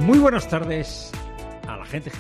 Muy buenas tardes a la gente.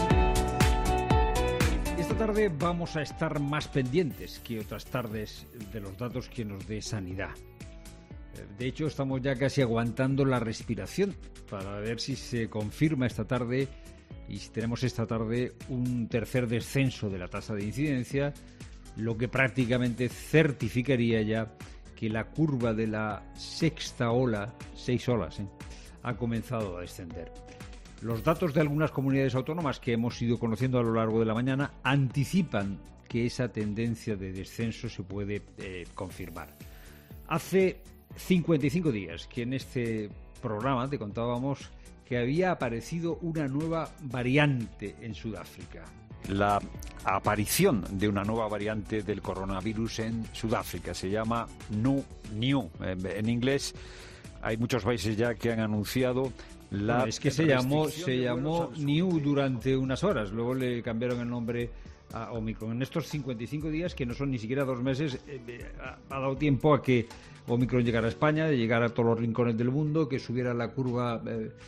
Esta tarde vamos a estar más pendientes que otras tardes de los datos que nos dé Sanidad. De hecho, estamos ya casi aguantando la respiración para ver si se confirma esta tarde y si tenemos esta tarde un tercer descenso de la tasa de incidencia, lo que prácticamente certificaría ya que la curva de la sexta ola, 6 olas, ha comenzado a descender. Los datos de algunas comunidades autónomas que hemos ido conociendo a lo largo de la mañana anticipan que esa tendencia de descenso se puede confirmar. Hace 55 días que en este programa te contábamos que había aparecido una nueva variante en Sudáfrica. La aparición de una nueva variante del coronavirus en Sudáfrica se llama New. En inglés hay muchos países ya que han anunciado es que se llamó New durante unas horas, luego le cambiaron el nombre a Omicron. En estos 55 días, que no son ni siquiera 2 meses, ha dado tiempo a que Omicron llegara a España, de llegar a todos los rincones del mundo, que subiera la curva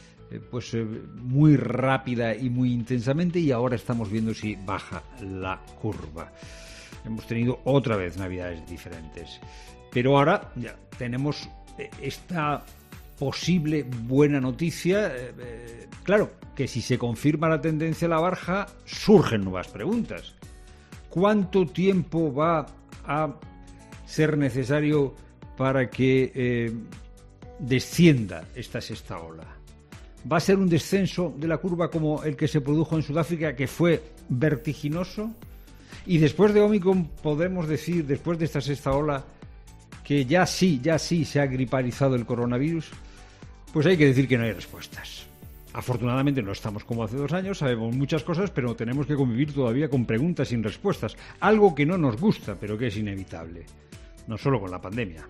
muy rápida y muy intensamente, y ahora estamos viendo si baja la curva. Hemos tenido otra vez navidades diferentes, pero ahora ya tenemos esta posible buena noticia. Claro, que si se confirma la tendencia a la baja, surgen nuevas preguntas. ¿Cuánto tiempo va a ser necesario para que descienda esta sexta ola? ¿Va a ser un descenso de la curva como el que se produjo en Sudáfrica, que fue vertiginoso? Y después de Omicron, podemos decir, después de esta sexta ola, que ya sí se ha gripalizado el coronavirus. Pues hay que decir que no hay respuestas. Afortunadamente no estamos como hace 2 años, sabemos muchas cosas, pero tenemos que convivir todavía con preguntas sin respuestas. Algo que no nos gusta, pero que es inevitable. No solo con la pandemia.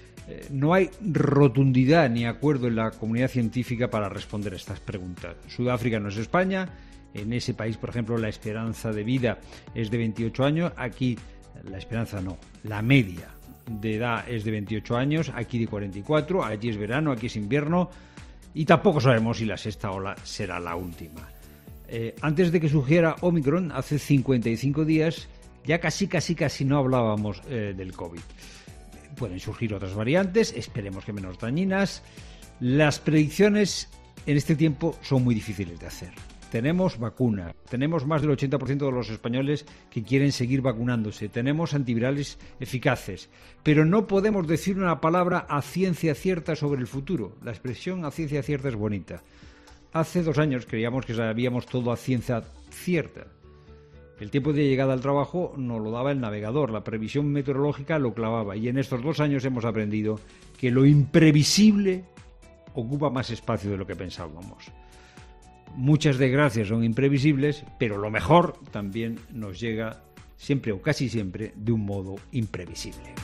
No hay rotundidad ni acuerdo en la comunidad científica para responder a estas preguntas. Sudáfrica no es España. En ese país, por ejemplo, la esperanza de vida es de 28 años. Aquí la esperanza no, la media de edad es de 28 años, aquí de 44, allí es verano, aquí es invierno, y tampoco sabemos si la sexta ola será la última. Antes de que surgiera Omicron, hace 55 días, ya casi no hablábamos del COVID. Pueden surgir otras variantes, esperemos que menos dañinas. Las predicciones en este tiempo son muy difíciles de hacer. Tenemos vacuna, tenemos más del 80% de los españoles que quieren seguir vacunándose, tenemos antivirales eficaces, pero no podemos decir una palabra a ciencia cierta sobre el futuro. La expresión a ciencia cierta es bonita. Hace 2 años creíamos que sabíamos todo a ciencia cierta. El tiempo de llegada al trabajo nos lo daba el navegador, la previsión meteorológica lo clavaba, y en estos 2 años hemos aprendido que lo imprevisible ocupa más espacio de lo que pensábamos. Muchas desgracias son imprevisibles, pero lo mejor también nos llega siempre o casi siempre de un modo imprevisible.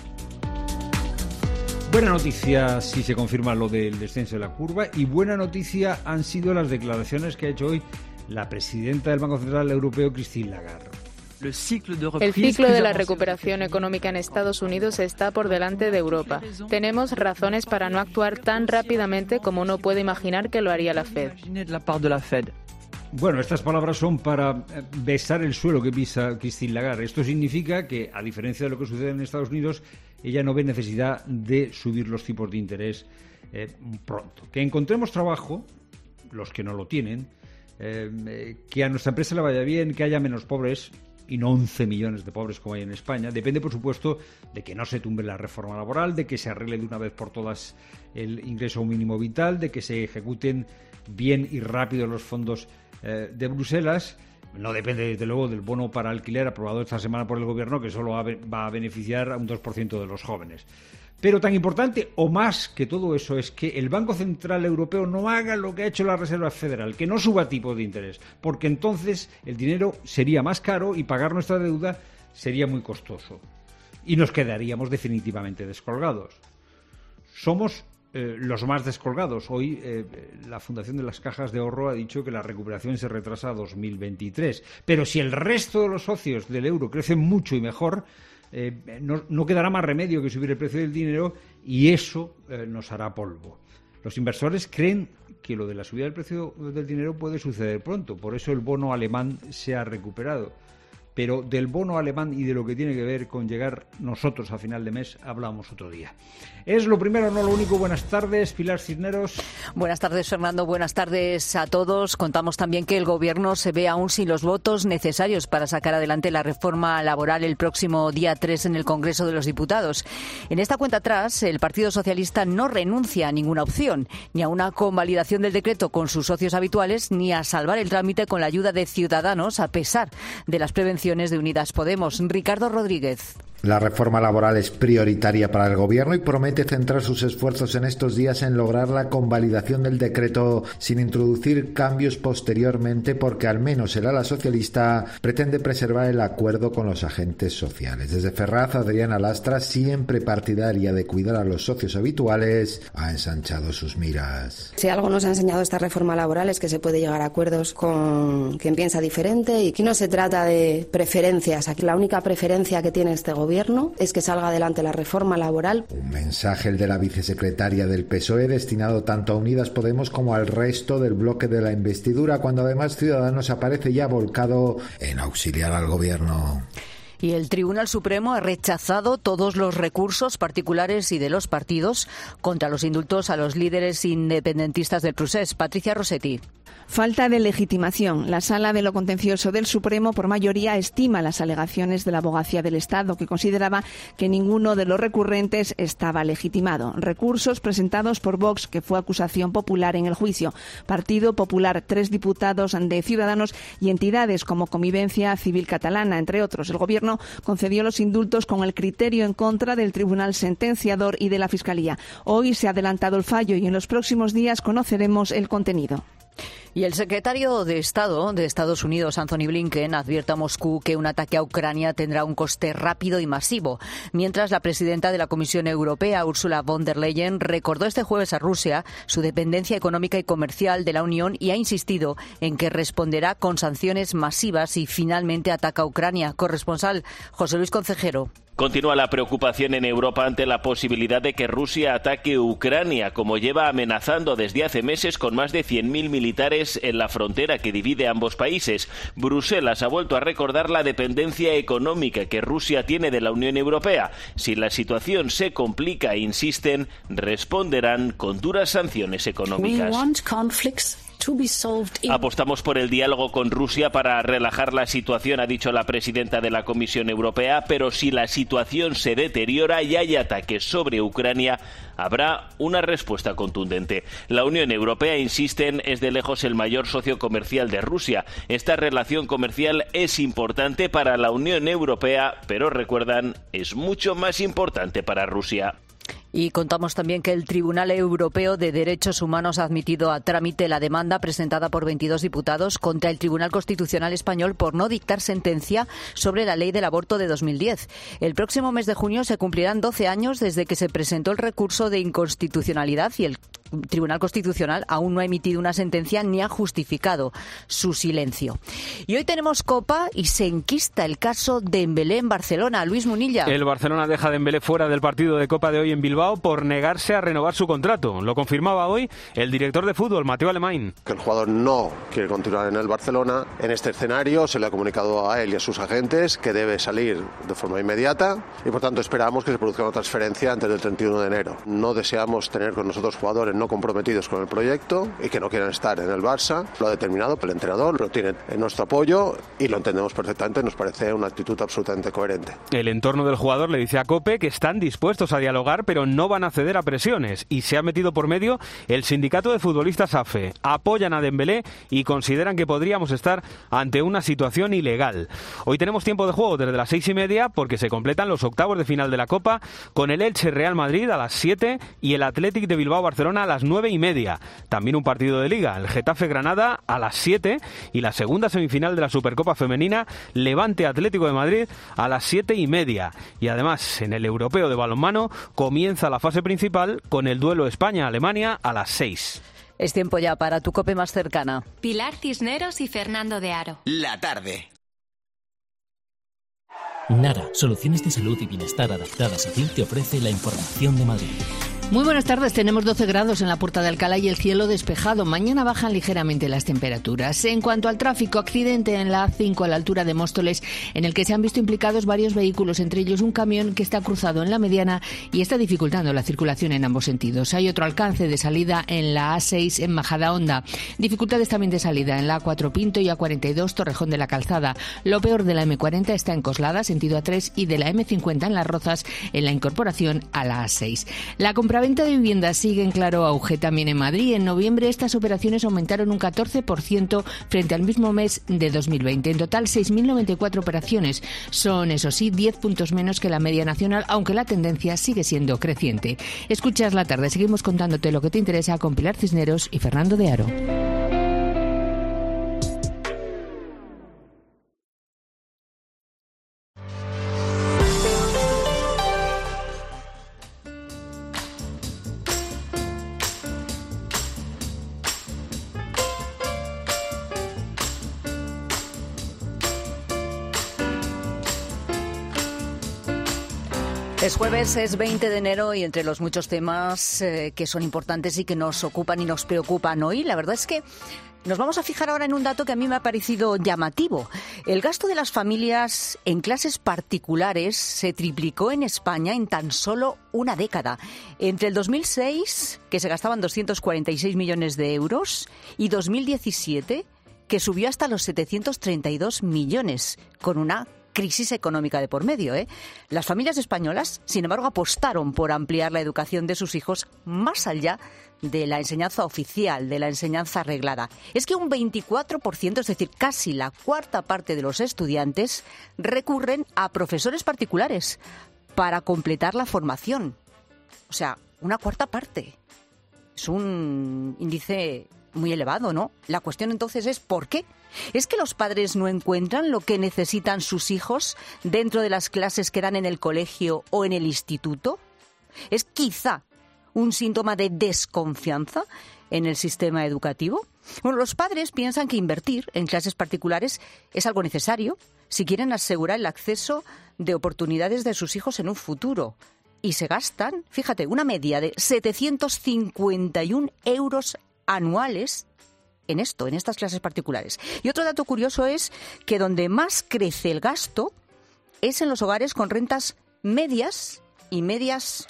Buena noticia si se confirma lo del descenso de la curva, y buena noticia han sido las declaraciones que ha hecho hoy la presidenta del Banco Central Europeo, Christine Lagarde. El ciclo de la recuperación económica en Estados Unidos está por delante de Europa. Tenemos razones para no actuar tan rápidamente como uno puede imaginar que lo haría la Fed. Bueno, estas palabras son para besar el suelo que pisa Christine Lagarde. Esto significa que, a diferencia de lo que sucede en Estados Unidos, ella no ve necesidad de subir los tipos de interés pronto. Que encontremos trabajo, los que no lo tienen, que a nuestra empresa le vaya bien, que haya menos pobres, y no 11 millones de pobres como hay en España. Depende, por supuesto, de que no se tumbe la reforma laboral, de que se arregle de una vez por todas el ingreso mínimo vital, de que se ejecuten bien y rápido los fondos de Bruselas. No depende, desde luego, del bono para alquiler aprobado esta semana por el Gobierno, que solo va a beneficiar a un 2% de los jóvenes. Pero tan importante o más que todo eso es que el Banco Central Europeo no haga lo que ha hecho la Reserva Federal, que no suba tipos de interés, porque entonces el dinero sería más caro y pagar nuestra deuda sería muy costoso. Y nos quedaríamos definitivamente descolgados. Somos los más descolgados. Hoy la Fundación de las Cajas de Ahorro ha dicho que la recuperación se retrasa a 2023. Pero si el resto de los socios del euro crecen mucho y mejor, no quedará más remedio que subir el precio del dinero, y eso nos hará polvo. Los inversores creen que lo de la subida del precio del dinero puede suceder pronto, por eso el bono alemán se ha recuperado. Pero del bono alemán y de lo que tiene que ver con llegar nosotros a final de mes hablamos otro día. Es lo primero, no lo único. Buenas tardes, Pilar Cisneros. Buenas tardes, Fernando. Buenas tardes a todos. Contamos también que el Gobierno se ve aún sin los votos necesarios para sacar adelante la reforma laboral el próximo día 3 en el Congreso de los Diputados. En esta cuenta atrás, el Partido Socialista no renuncia a ninguna opción, ni a una convalidación del decreto con sus socios habituales, ni a salvar el trámite con la ayuda de Ciudadanos, a pesar de las prevenciones de Unidas Podemos. Ricardo Rodríguez. La reforma laboral es prioritaria para el Gobierno y promete centrar sus esfuerzos en estos días en lograr la convalidación del decreto sin introducir cambios posteriormente, porque al menos el ala socialista pretende preservar el acuerdo con los agentes sociales. Desde Ferraz, Adriana Lastra, siempre partidaria de cuidar a los socios habituales, ha ensanchado sus miras. Si algo nos ha enseñado esta reforma laboral es que se puede llegar a acuerdos con quien piensa diferente, y aquí no se trata de preferencias. Aquí la única preferencia que tiene este Gobierno es que salga adelante la reforma laboral. Un mensaje, el de la vicesecretaria del PSOE, destinado tanto a Unidas Podemos como al resto del bloque de la investidura, cuando además Ciudadanos aparece ya volcado en auxiliar al Gobierno. Y el Tribunal Supremo ha rechazado todos los recursos particulares y de los partidos contra los indultos a los líderes independentistas del procés. Patricia Rossetti. Falta de legitimación. La Sala de lo Contencioso del Supremo, por mayoría, estima las alegaciones de la Abogacía del Estado, que consideraba que ninguno de los recurrentes estaba legitimado. Recursos presentados por Vox, que fue acusación popular en el juicio. Partido Popular, 3 diputados de Ciudadanos y entidades como Convivencia Civil Catalana, entre otros. El Gobierno concedió los indultos con el criterio en contra del Tribunal Sentenciador y de la Fiscalía. Hoy se ha adelantado el fallo y en los próximos días conoceremos el contenido. Y el secretario de Estado de Estados Unidos, Anthony Blinken, advierte a Moscú que un ataque a Ucrania tendrá un coste rápido y masivo, mientras la presidenta de la Comisión Europea, Ursula von der Leyen, recordó este jueves a Rusia su dependencia económica y comercial de la Unión y ha insistido en que responderá con sanciones masivas si finalmente ataca a Ucrania. Corresponsal José Luis Concejero. Continúa la preocupación en Europa ante la posibilidad de que Rusia ataque Ucrania, como lleva amenazando desde hace meses con más de 100.000 militares en la frontera que divide ambos países. Bruselas ha vuelto a recordar la dependencia económica que Rusia tiene de la Unión Europea. Si la situación se complica, insisten, responderán con duras sanciones económicas. Apostamos por el diálogo con Rusia para relajar la situación, ha dicho la presidenta de la Comisión Europea, pero si la situación se deteriora y hay ataques sobre Ucrania, habrá una respuesta contundente. La Unión Europea, insisten, es de lejos el mayor socio comercial de Rusia. Esta relación comercial es importante para la Unión Europea, pero recuerdan, es mucho más importante para Rusia. Y contamos también que el Tribunal Europeo de Derechos Humanos ha admitido a trámite la demanda presentada por 22 diputados contra el Tribunal Constitucional Español por no dictar sentencia sobre la ley del aborto de 2010. El próximo mes de junio se cumplirán 12 años desde que se presentó el recurso de inconstitucionalidad y el Tribunal Constitucional aún no ha emitido una sentencia ni ha justificado su silencio. Y hoy tenemos Copa y se enquista el caso Dembélé en Barcelona. Luis Munilla. El Barcelona deja a Dembélé fuera del partido de Copa de hoy en Bilbao por negarse a renovar su contrato. Lo confirmaba hoy el director de fútbol, Mateo Alemany. Que el jugador no quiere continuar en el Barcelona. En este escenario se le ha comunicado a él y a sus agentes que debe salir de forma inmediata y por tanto esperamos que se produzca una transferencia antes del 31 de enero. No deseamos tener con nosotros jugadores no comprometidos con el proyecto y que no quieran estar en el Barça. Lo ha determinado el entrenador, lo tiene en nuestro apoyo y lo entendemos perfectamente. Nos parece una actitud absolutamente coherente. El entorno del jugador le dice a COPE que están dispuestos a dialogar, pero no van a ceder a presiones, y se ha metido por medio el sindicato de futbolistas AFE. Apoyan a Dembélé y consideran que podríamos estar ante una situación ilegal. Hoy tenemos tiempo de juego desde las 6:30 porque se completan los octavos de final de la Copa con el Elche Real Madrid a las 7 y el Athletic de Bilbao Barcelona a las 9:30. También un partido de Liga, el Getafe Granada a las 7 y la segunda semifinal de la Supercopa Femenina, Levante Atlético de Madrid a las 7:30. Y además en el Europeo de balonmano comienza la fase principal con el duelo España-Alemania a las 6. Es tiempo ya para tu COPE más cercana. Pilar Cisneros y Fernando de Aro. La tarde. Nara, soluciones de salud y bienestar adaptadas a ti, te ofrece la información de Madrid. Muy buenas tardes, tenemos 12 grados en la Puerta de Alcalá y el cielo despejado. Mañana bajan ligeramente las temperaturas. En cuanto al tráfico, accidente en la A5 a la altura de Móstoles, en el que se han visto implicados varios vehículos, entre ellos un camión que está cruzado en la mediana y está dificultando la circulación en ambos sentidos. Hay otro alcance de salida en la A6 en Majadahonda. Dificultades también de salida en la A4 Pinto y A42 Torrejón de la Calzada. Lo peor de la M40 está en Coslada, sentido A3, y de la M50 en Las Rozas, en la incorporación a la A6. La compraventa de viviendas sigue en claro auge también en Madrid. En noviembre estas operaciones aumentaron un 14% frente al mismo mes de 2020. En total, 6.094 operaciones. Son, eso sí, 10 puntos menos que la media nacional, aunque la tendencia sigue siendo creciente. Escuchas La Tarde. Seguimos contándote lo que te interesa con Pilar Cisneros y Fernando de Aro. Es jueves, es 20 de enero y entre los muchos temas que son importantes y que nos ocupan y nos preocupan hoy, la verdad es que nos vamos a fijar ahora en un dato que a mí me ha parecido llamativo. El gasto de las familias en clases particulares se triplicó en España en tan solo una década. Entre el 2006, que se gastaban 246 millones de euros, y 2017, que subió hasta los 732 millones, con una crisis económica de por medio, ¿eh? Las familias españolas, sin embargo, apostaron por ampliar la educación de sus hijos más allá de la enseñanza oficial, de la enseñanza reglada. Es que un 24%, es decir, casi la cuarta parte de los estudiantes, recurren a profesores particulares para completar la formación. O sea, una cuarta parte. Es un índice muy elevado, ¿no? La cuestión entonces es ¿por qué? ¿Es que los padres no encuentran lo que necesitan sus hijos dentro de las clases que dan en el colegio o en el instituto? ¿Es quizá un síntoma de desconfianza en el sistema educativo? Bueno, los padres piensan que invertir en clases particulares es algo necesario si quieren asegurar el acceso de oportunidades de sus hijos en un futuro. Y se gastan, fíjate, una media de 751 euros anuales en esto, en estas clases particulares. Y otro dato curioso es que donde más crece el gasto es en los hogares con rentas medias y medias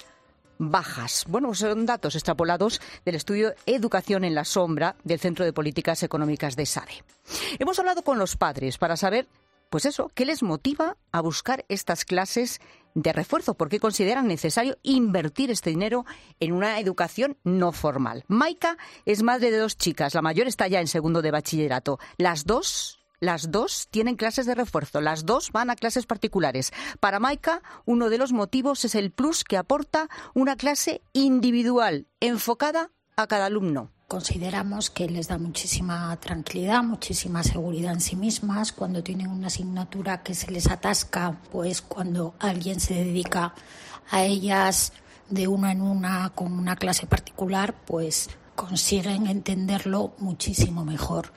bajas. Bueno, son datos extrapolados del estudio Educación en la Sombra del Centro de Políticas Económicas de SADE. Hemos hablado con los padres para saber, pues eso, qué les motiva a buscar estas clases de refuerzo, por qué consideran necesario invertir este dinero en una educación no formal. Maika es madre de 2 chicas, la mayor está ya en segundo de bachillerato. Las dos tienen clases de refuerzo, las 2 van a clases particulares. Para Maika, uno de los motivos es el plus que aporta una clase individual, enfocada a cada alumno. Consideramos que les da muchísima tranquilidad, muchísima seguridad en sí mismas. Cuando tienen una asignatura que se les atasca, pues cuando alguien se dedica a ellas de una en una con una clase particular, pues consiguen entenderlo muchísimo mejor.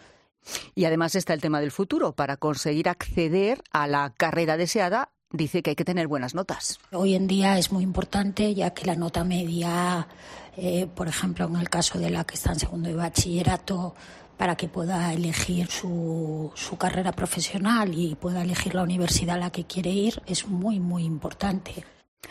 Y además está el tema del futuro. Para conseguir acceder a la carrera deseada, dice que hay que tener buenas notas. Hoy en día es muy importante, ya que la nota media, por ejemplo, en el caso de la que está en segundo de bachillerato, para que pueda elegir su carrera profesional y pueda elegir la universidad a la que quiere ir, es muy, muy importante.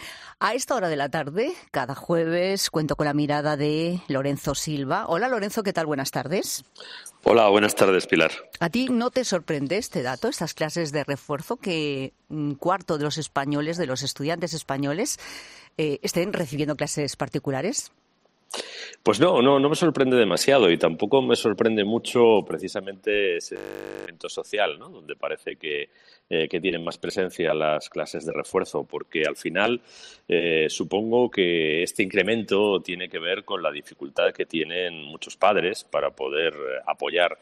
A esta hora de la tarde, cada jueves, cuento con la mirada de Lorenzo Silva. Hola, Lorenzo, ¿qué tal? Buenas tardes. Hola, buenas tardes, Pilar. ¿A ti no te sorprende este dato, estas clases de refuerzo, que un cuarto de los españoles, de los estudiantes españoles, estén recibiendo clases particulares? Pues no me sorprende demasiado y tampoco me sorprende mucho precisamente ese evento social, ¿no? Donde parece que tienen más presencia las clases de refuerzo, porque al final supongo que este incremento tiene que ver con la dificultad que tienen muchos padres para poder apoyar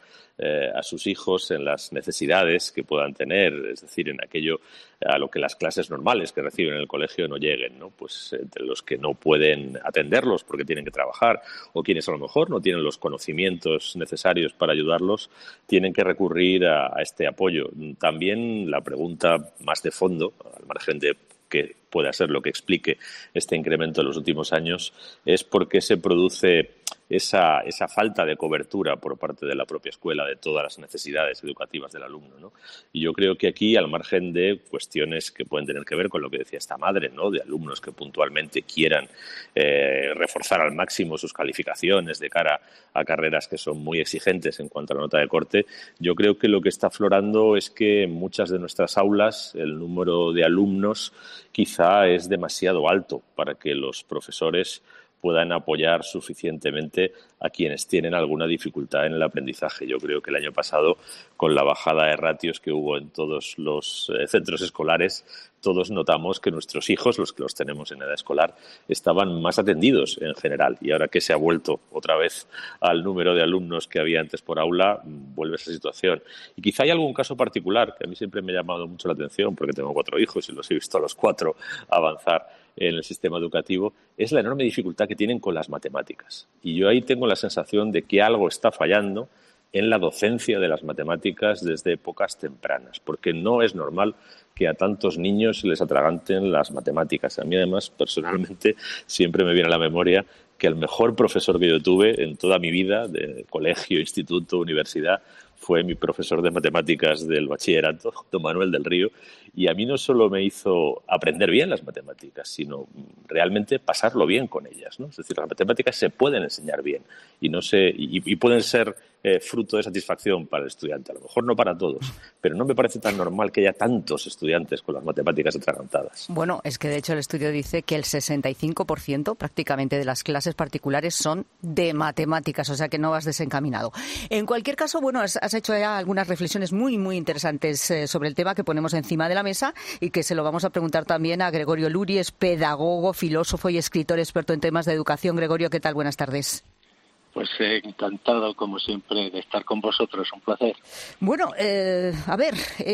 a sus hijos en las necesidades que puedan tener, es decir, en aquello a lo que las clases normales que reciben en el colegio no lleguen, ¿no? Pues entre los que no pueden atenderlos porque tienen que trabajar o quienes a lo mejor no tienen los conocimientos necesarios para ayudarlos, tienen que recurrir a este apoyo. También la pregunta más de fondo, al margen de que pueda ser lo que explique este incremento en los últimos años, es porque se produce esa falta de cobertura por parte de la propia escuela de todas las necesidades educativas del alumno, ¿no? Y yo creo que aquí, al margen de cuestiones que pueden tener que ver con lo que decía esta madre, ¿no?, de alumnos que puntualmente quieran reforzar al máximo sus calificaciones de cara a carreras que son muy exigentes en cuanto a la nota de corte, yo creo que lo que está aflorando es que en muchas de nuestras aulas el número de alumnos quizá es demasiado alto para que los profesores puedan apoyar suficientemente a quienes tienen alguna dificultad en el aprendizaje. Yo creo que el año pasado, con la bajada de ratios que hubo en todos los centros escolares, todos notamos que nuestros hijos, los que los tenemos en edad escolar, estaban más atendidos en general. Y ahora que se ha vuelto otra vez al número de alumnos que había antes por aula, vuelve esa situación. Y quizá hay algún caso particular que a mí siempre me ha llamado mucho la atención, porque tengo 4 hijos y los he visto a los 4 avanzar en el sistema educativo, es la enorme dificultad que tienen con las matemáticas. Y yo ahí tengo la sensación de que algo está fallando en la docencia de las matemáticas desde épocas tempranas, porque no es normal que a tantos niños se les atraganten las matemáticas. A mí, además, personalmente, siempre me viene a la memoria que el mejor profesor que yo tuve en toda mi vida, de colegio, instituto, universidad, fue mi profesor de matemáticas del bachillerato, don Manuel del Río, y a mí no solo me hizo aprender bien las matemáticas, sino realmente pasarlo bien con ellas, ¿no? Es decir, las matemáticas se pueden enseñar bien y pueden ser fruto de satisfacción para el estudiante. A lo mejor no para todos, pero no me parece tan normal que haya tantos estudiantes con las matemáticas atragantadas. Bueno, es que de hecho el estudio dice que el 65% prácticamente de las clases particulares son de matemáticas, o sea que no vas desencaminado. En cualquier caso, bueno, has hecho ya algunas reflexiones muy, muy interesantes sobre el tema que ponemos encima de la mesa y que se lo vamos a preguntar también a Gregorio Luri, es pedagogo, filósofo y escritor experto en temas de educación. Gregorio, ¿qué tal? Buenas tardes. Pues encantado, como siempre, de estar con vosotros. Un placer. Bueno, a ver,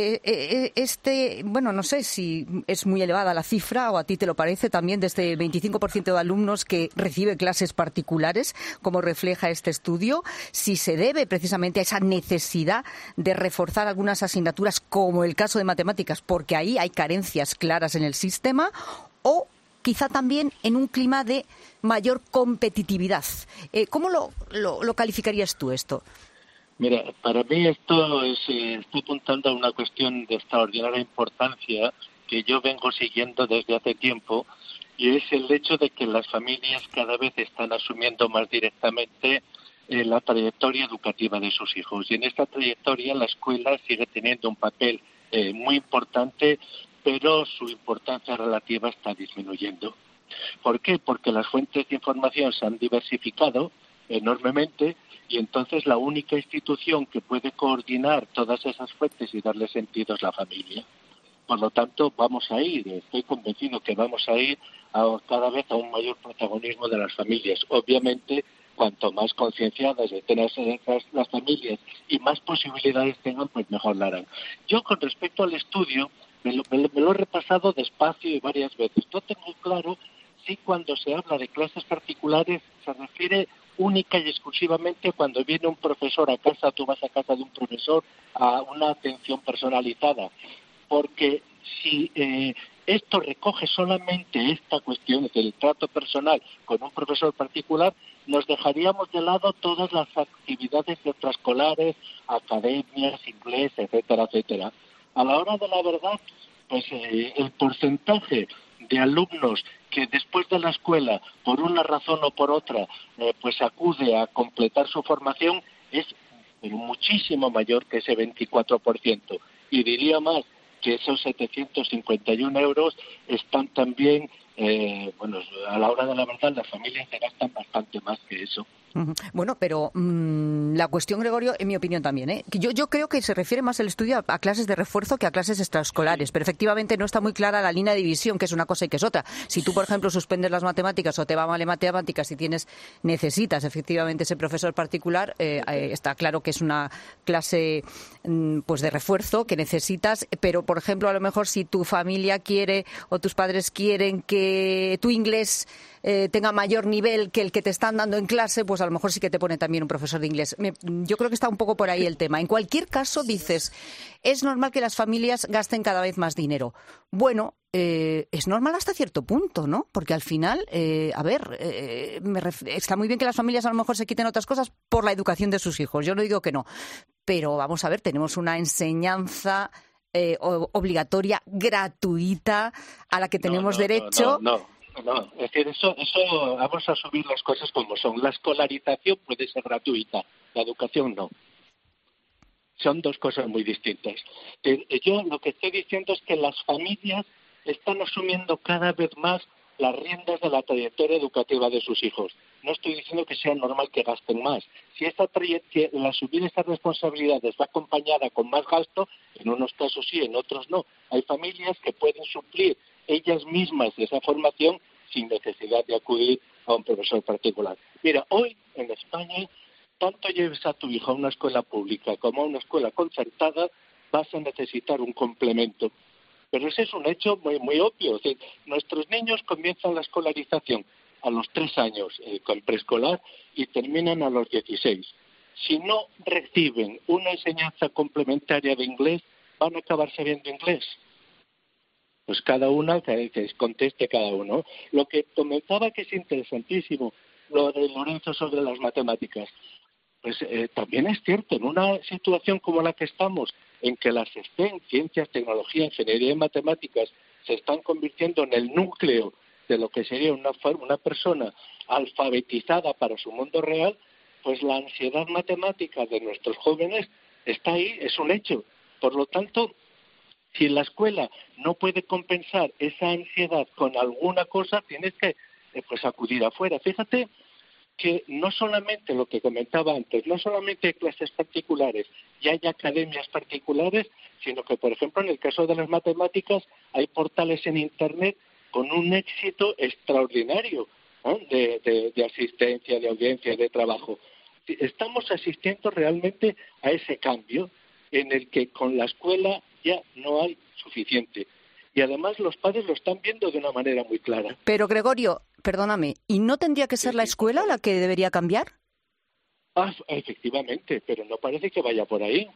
bueno, no sé si es muy elevada la cifra o a ti te lo parece también, de este 25% de alumnos que recibe clases particulares, como refleja este estudio, si se debe precisamente a esa necesidad de reforzar algunas asignaturas, como el caso de matemáticas, porque ahí hay carencias claras en el sistema, o quizá también en un clima de mayor competitividad. ¿Cómo lo calificarías tú esto? Mira, para mí esto estoy apuntando a una cuestión de extraordinaria importancia que yo vengo siguiendo desde hace tiempo, y es el hecho de que las familias cada vez están asumiendo más directamente la trayectoria educativa de sus hijos. Y en esta trayectoria la escuela sigue teniendo un papel muy importante, pero su importancia relativa está disminuyendo. ¿Por qué? Porque las fuentes de información se han diversificado enormemente y entonces la única institución que puede coordinar todas esas fuentes y darle sentido es la familia. Por lo tanto, estoy convencido que vamos a ir cada vez a un mayor protagonismo de las familias. Obviamente, cuanto más concienciadas estén las familias y más posibilidades tengan, pues mejor la harán. Yo, con respecto al estudio, me lo he repasado despacio y varias veces. No tengo claro si cuando se habla de clases particulares se refiere única y exclusivamente cuando viene un profesor a casa, tú vas a casa de un profesor, a una atención personalizada. Porque si esto recoge solamente esta cuestión del trato personal con un profesor particular, nos dejaríamos de lado todas las actividades extraescolares, academias, inglés, etcétera, etcétera. A la hora de la verdad, pues el porcentaje de alumnos que después de la escuela, por una razón o por otra, pues acude a completar su formación es muchísimo mayor que ese 24%. Y diría más, que esos 751 euros están también, a la hora de la verdad, las familias se gastan bastante más que eso. Bueno, pero la cuestión, Gregorio, en mi opinión también, que yo creo que se refiere más el estudio a clases de refuerzo que a clases extraescolares, pero efectivamente no está muy clara la línea de división, que es una cosa y que es otra. Si tú, por ejemplo, suspendes las matemáticas o te va mal en matemáticas y necesitas efectivamente ese profesor particular, está claro que es una clase pues de refuerzo que necesitas, pero, por ejemplo, a lo mejor si tu familia quiere o tus padres quieren que tu inglés tenga mayor nivel que el que te están dando en clase, pues a lo mejor sí que te pone también un profesor de inglés. Yo creo que está un poco por ahí el tema. En cualquier caso, dices, es normal que las familias gasten cada vez más dinero. Bueno, es normal hasta cierto punto, ¿no? Porque al final, está muy bien que las familias a lo mejor se quiten otras cosas por la educación de sus hijos. Yo no digo que no. Pero vamos a ver, tenemos una enseñanza obligatoria, gratuita, a la que tenemos derecho. No, es decir, eso vamos a asumir las cosas como son. La escolarización puede ser gratuita, la educación no. Son dos cosas muy distintas. Yo lo que estoy diciendo es que las familias están asumiendo cada vez más las riendas de la trayectoria educativa de sus hijos. No estoy diciendo que sea normal que gasten más. Si el asumir estas responsabilidades va acompañada con más gasto, en unos casos sí, en otros no. Hay familias que pueden suplir ellas mismas esa formación sin necesidad de acudir a un profesor particular. Mira, hoy en España, tanto lleves a tu hijo a una escuela pública como a una escuela concertada, vas a necesitar un complemento. Pero ese es un hecho muy, muy obvio. Es decir, nuestros niños comienzan la escolarización a los 3 años con preescolar y terminan a los 16. Si no reciben una enseñanza complementaria de inglés, van a acabar sabiendo inglés. Pues cada una, que conteste cada uno. Lo que comentaba que es interesantísimo, lo de Lorenzo sobre las matemáticas. Pues también es cierto, en una situación como la que estamos, en que las STEM, ciencias, tecnología, ingeniería y matemáticas, se están convirtiendo en el núcleo de lo que sería una persona alfabetizada para su mundo real, pues la ansiedad matemática de nuestros jóvenes está ahí, es un hecho. Por lo tanto, si la escuela no puede compensar esa ansiedad con alguna cosa, tienes que acudir afuera. Fíjate que no solamente lo que comentaba antes, no solamente hay clases particulares y hay academias particulares, sino que, por ejemplo, en el caso de las matemáticas, hay portales en Internet con un éxito extraordinario, ¿no? de asistencia, de audiencia, de trabajo. Estamos asistiendo realmente a ese cambio en el que con la escuela ya no hay suficiente. Y además los padres lo están viendo de una manera muy clara. Pero, Gregorio, perdóname, ¿y no tendría que ser la escuela la que debería cambiar? Efectivamente, pero no parece que vaya por ahí.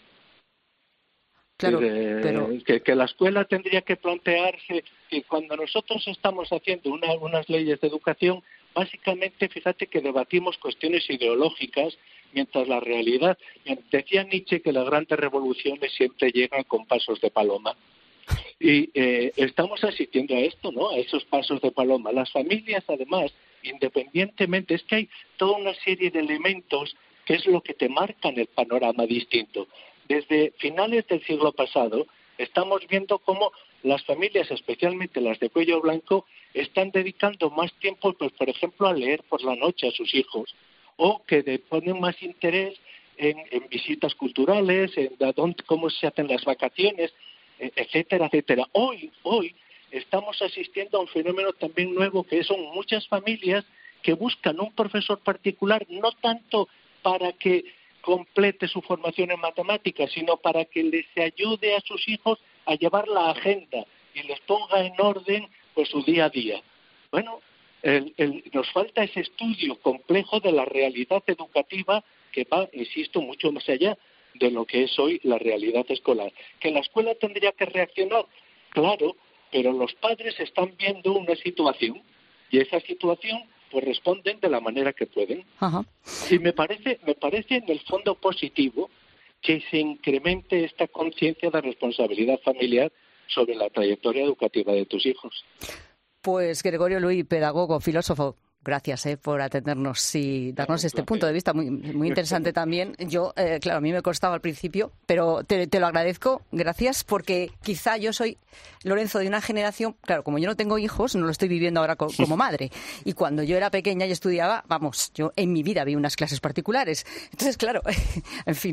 Claro, pero que la escuela tendría que plantearse que cuando nosotros estamos haciendo unas leyes de educación, básicamente, fíjate que debatimos cuestiones ideológicas, mientras la realidad, decía Nietzsche que las grandes revoluciones siempre llegan con pasos de paloma. Y estamos asistiendo a esto, ¿no? A esos pasos de paloma. Las familias, además, independientemente, es que hay toda una serie de elementos que es lo que te marcan el panorama distinto. Desde finales del siglo pasado estamos viendo cómo las familias, especialmente las de cuello blanco, están dedicando más tiempo, pues, por ejemplo, a leer por la noche a sus hijos, o que ponen más interés en visitas culturales, en cómo se hacen las vacaciones, etcétera, etcétera. Hoy estamos asistiendo a un fenómeno también nuevo, que son muchas familias que buscan un profesor particular, no tanto para que complete su formación en matemáticas, sino para que les ayude a sus hijos a llevar la agenda y les ponga en orden pues su día a día. Bueno, nos falta ese estudio complejo de la realidad educativa que va, insisto, mucho más allá de lo que es hoy la realidad escolar. ¿Que la escuela tendría que reaccionar? Claro, pero los padres están viendo una situación y esa situación pues responden de la manera que pueden. Ajá. Y me parece en el fondo positivo que se incremente esta conciencia de responsabilidad familiar sobre la trayectoria educativa de tus hijos. Pues Gregorio Luis, pedagogo, filósofo, gracias por atendernos y darnos este punto de vista muy interesante también. Yo, claro, a mí me costaba al principio, pero te lo agradezco, gracias, porque quizá yo soy, Lorenzo, de una generación, claro, como yo no tengo hijos, no lo estoy viviendo ahora como madre. Y cuando yo era pequeña y estudiaba, yo en mi vida vi unas clases particulares. Entonces, claro, en fin,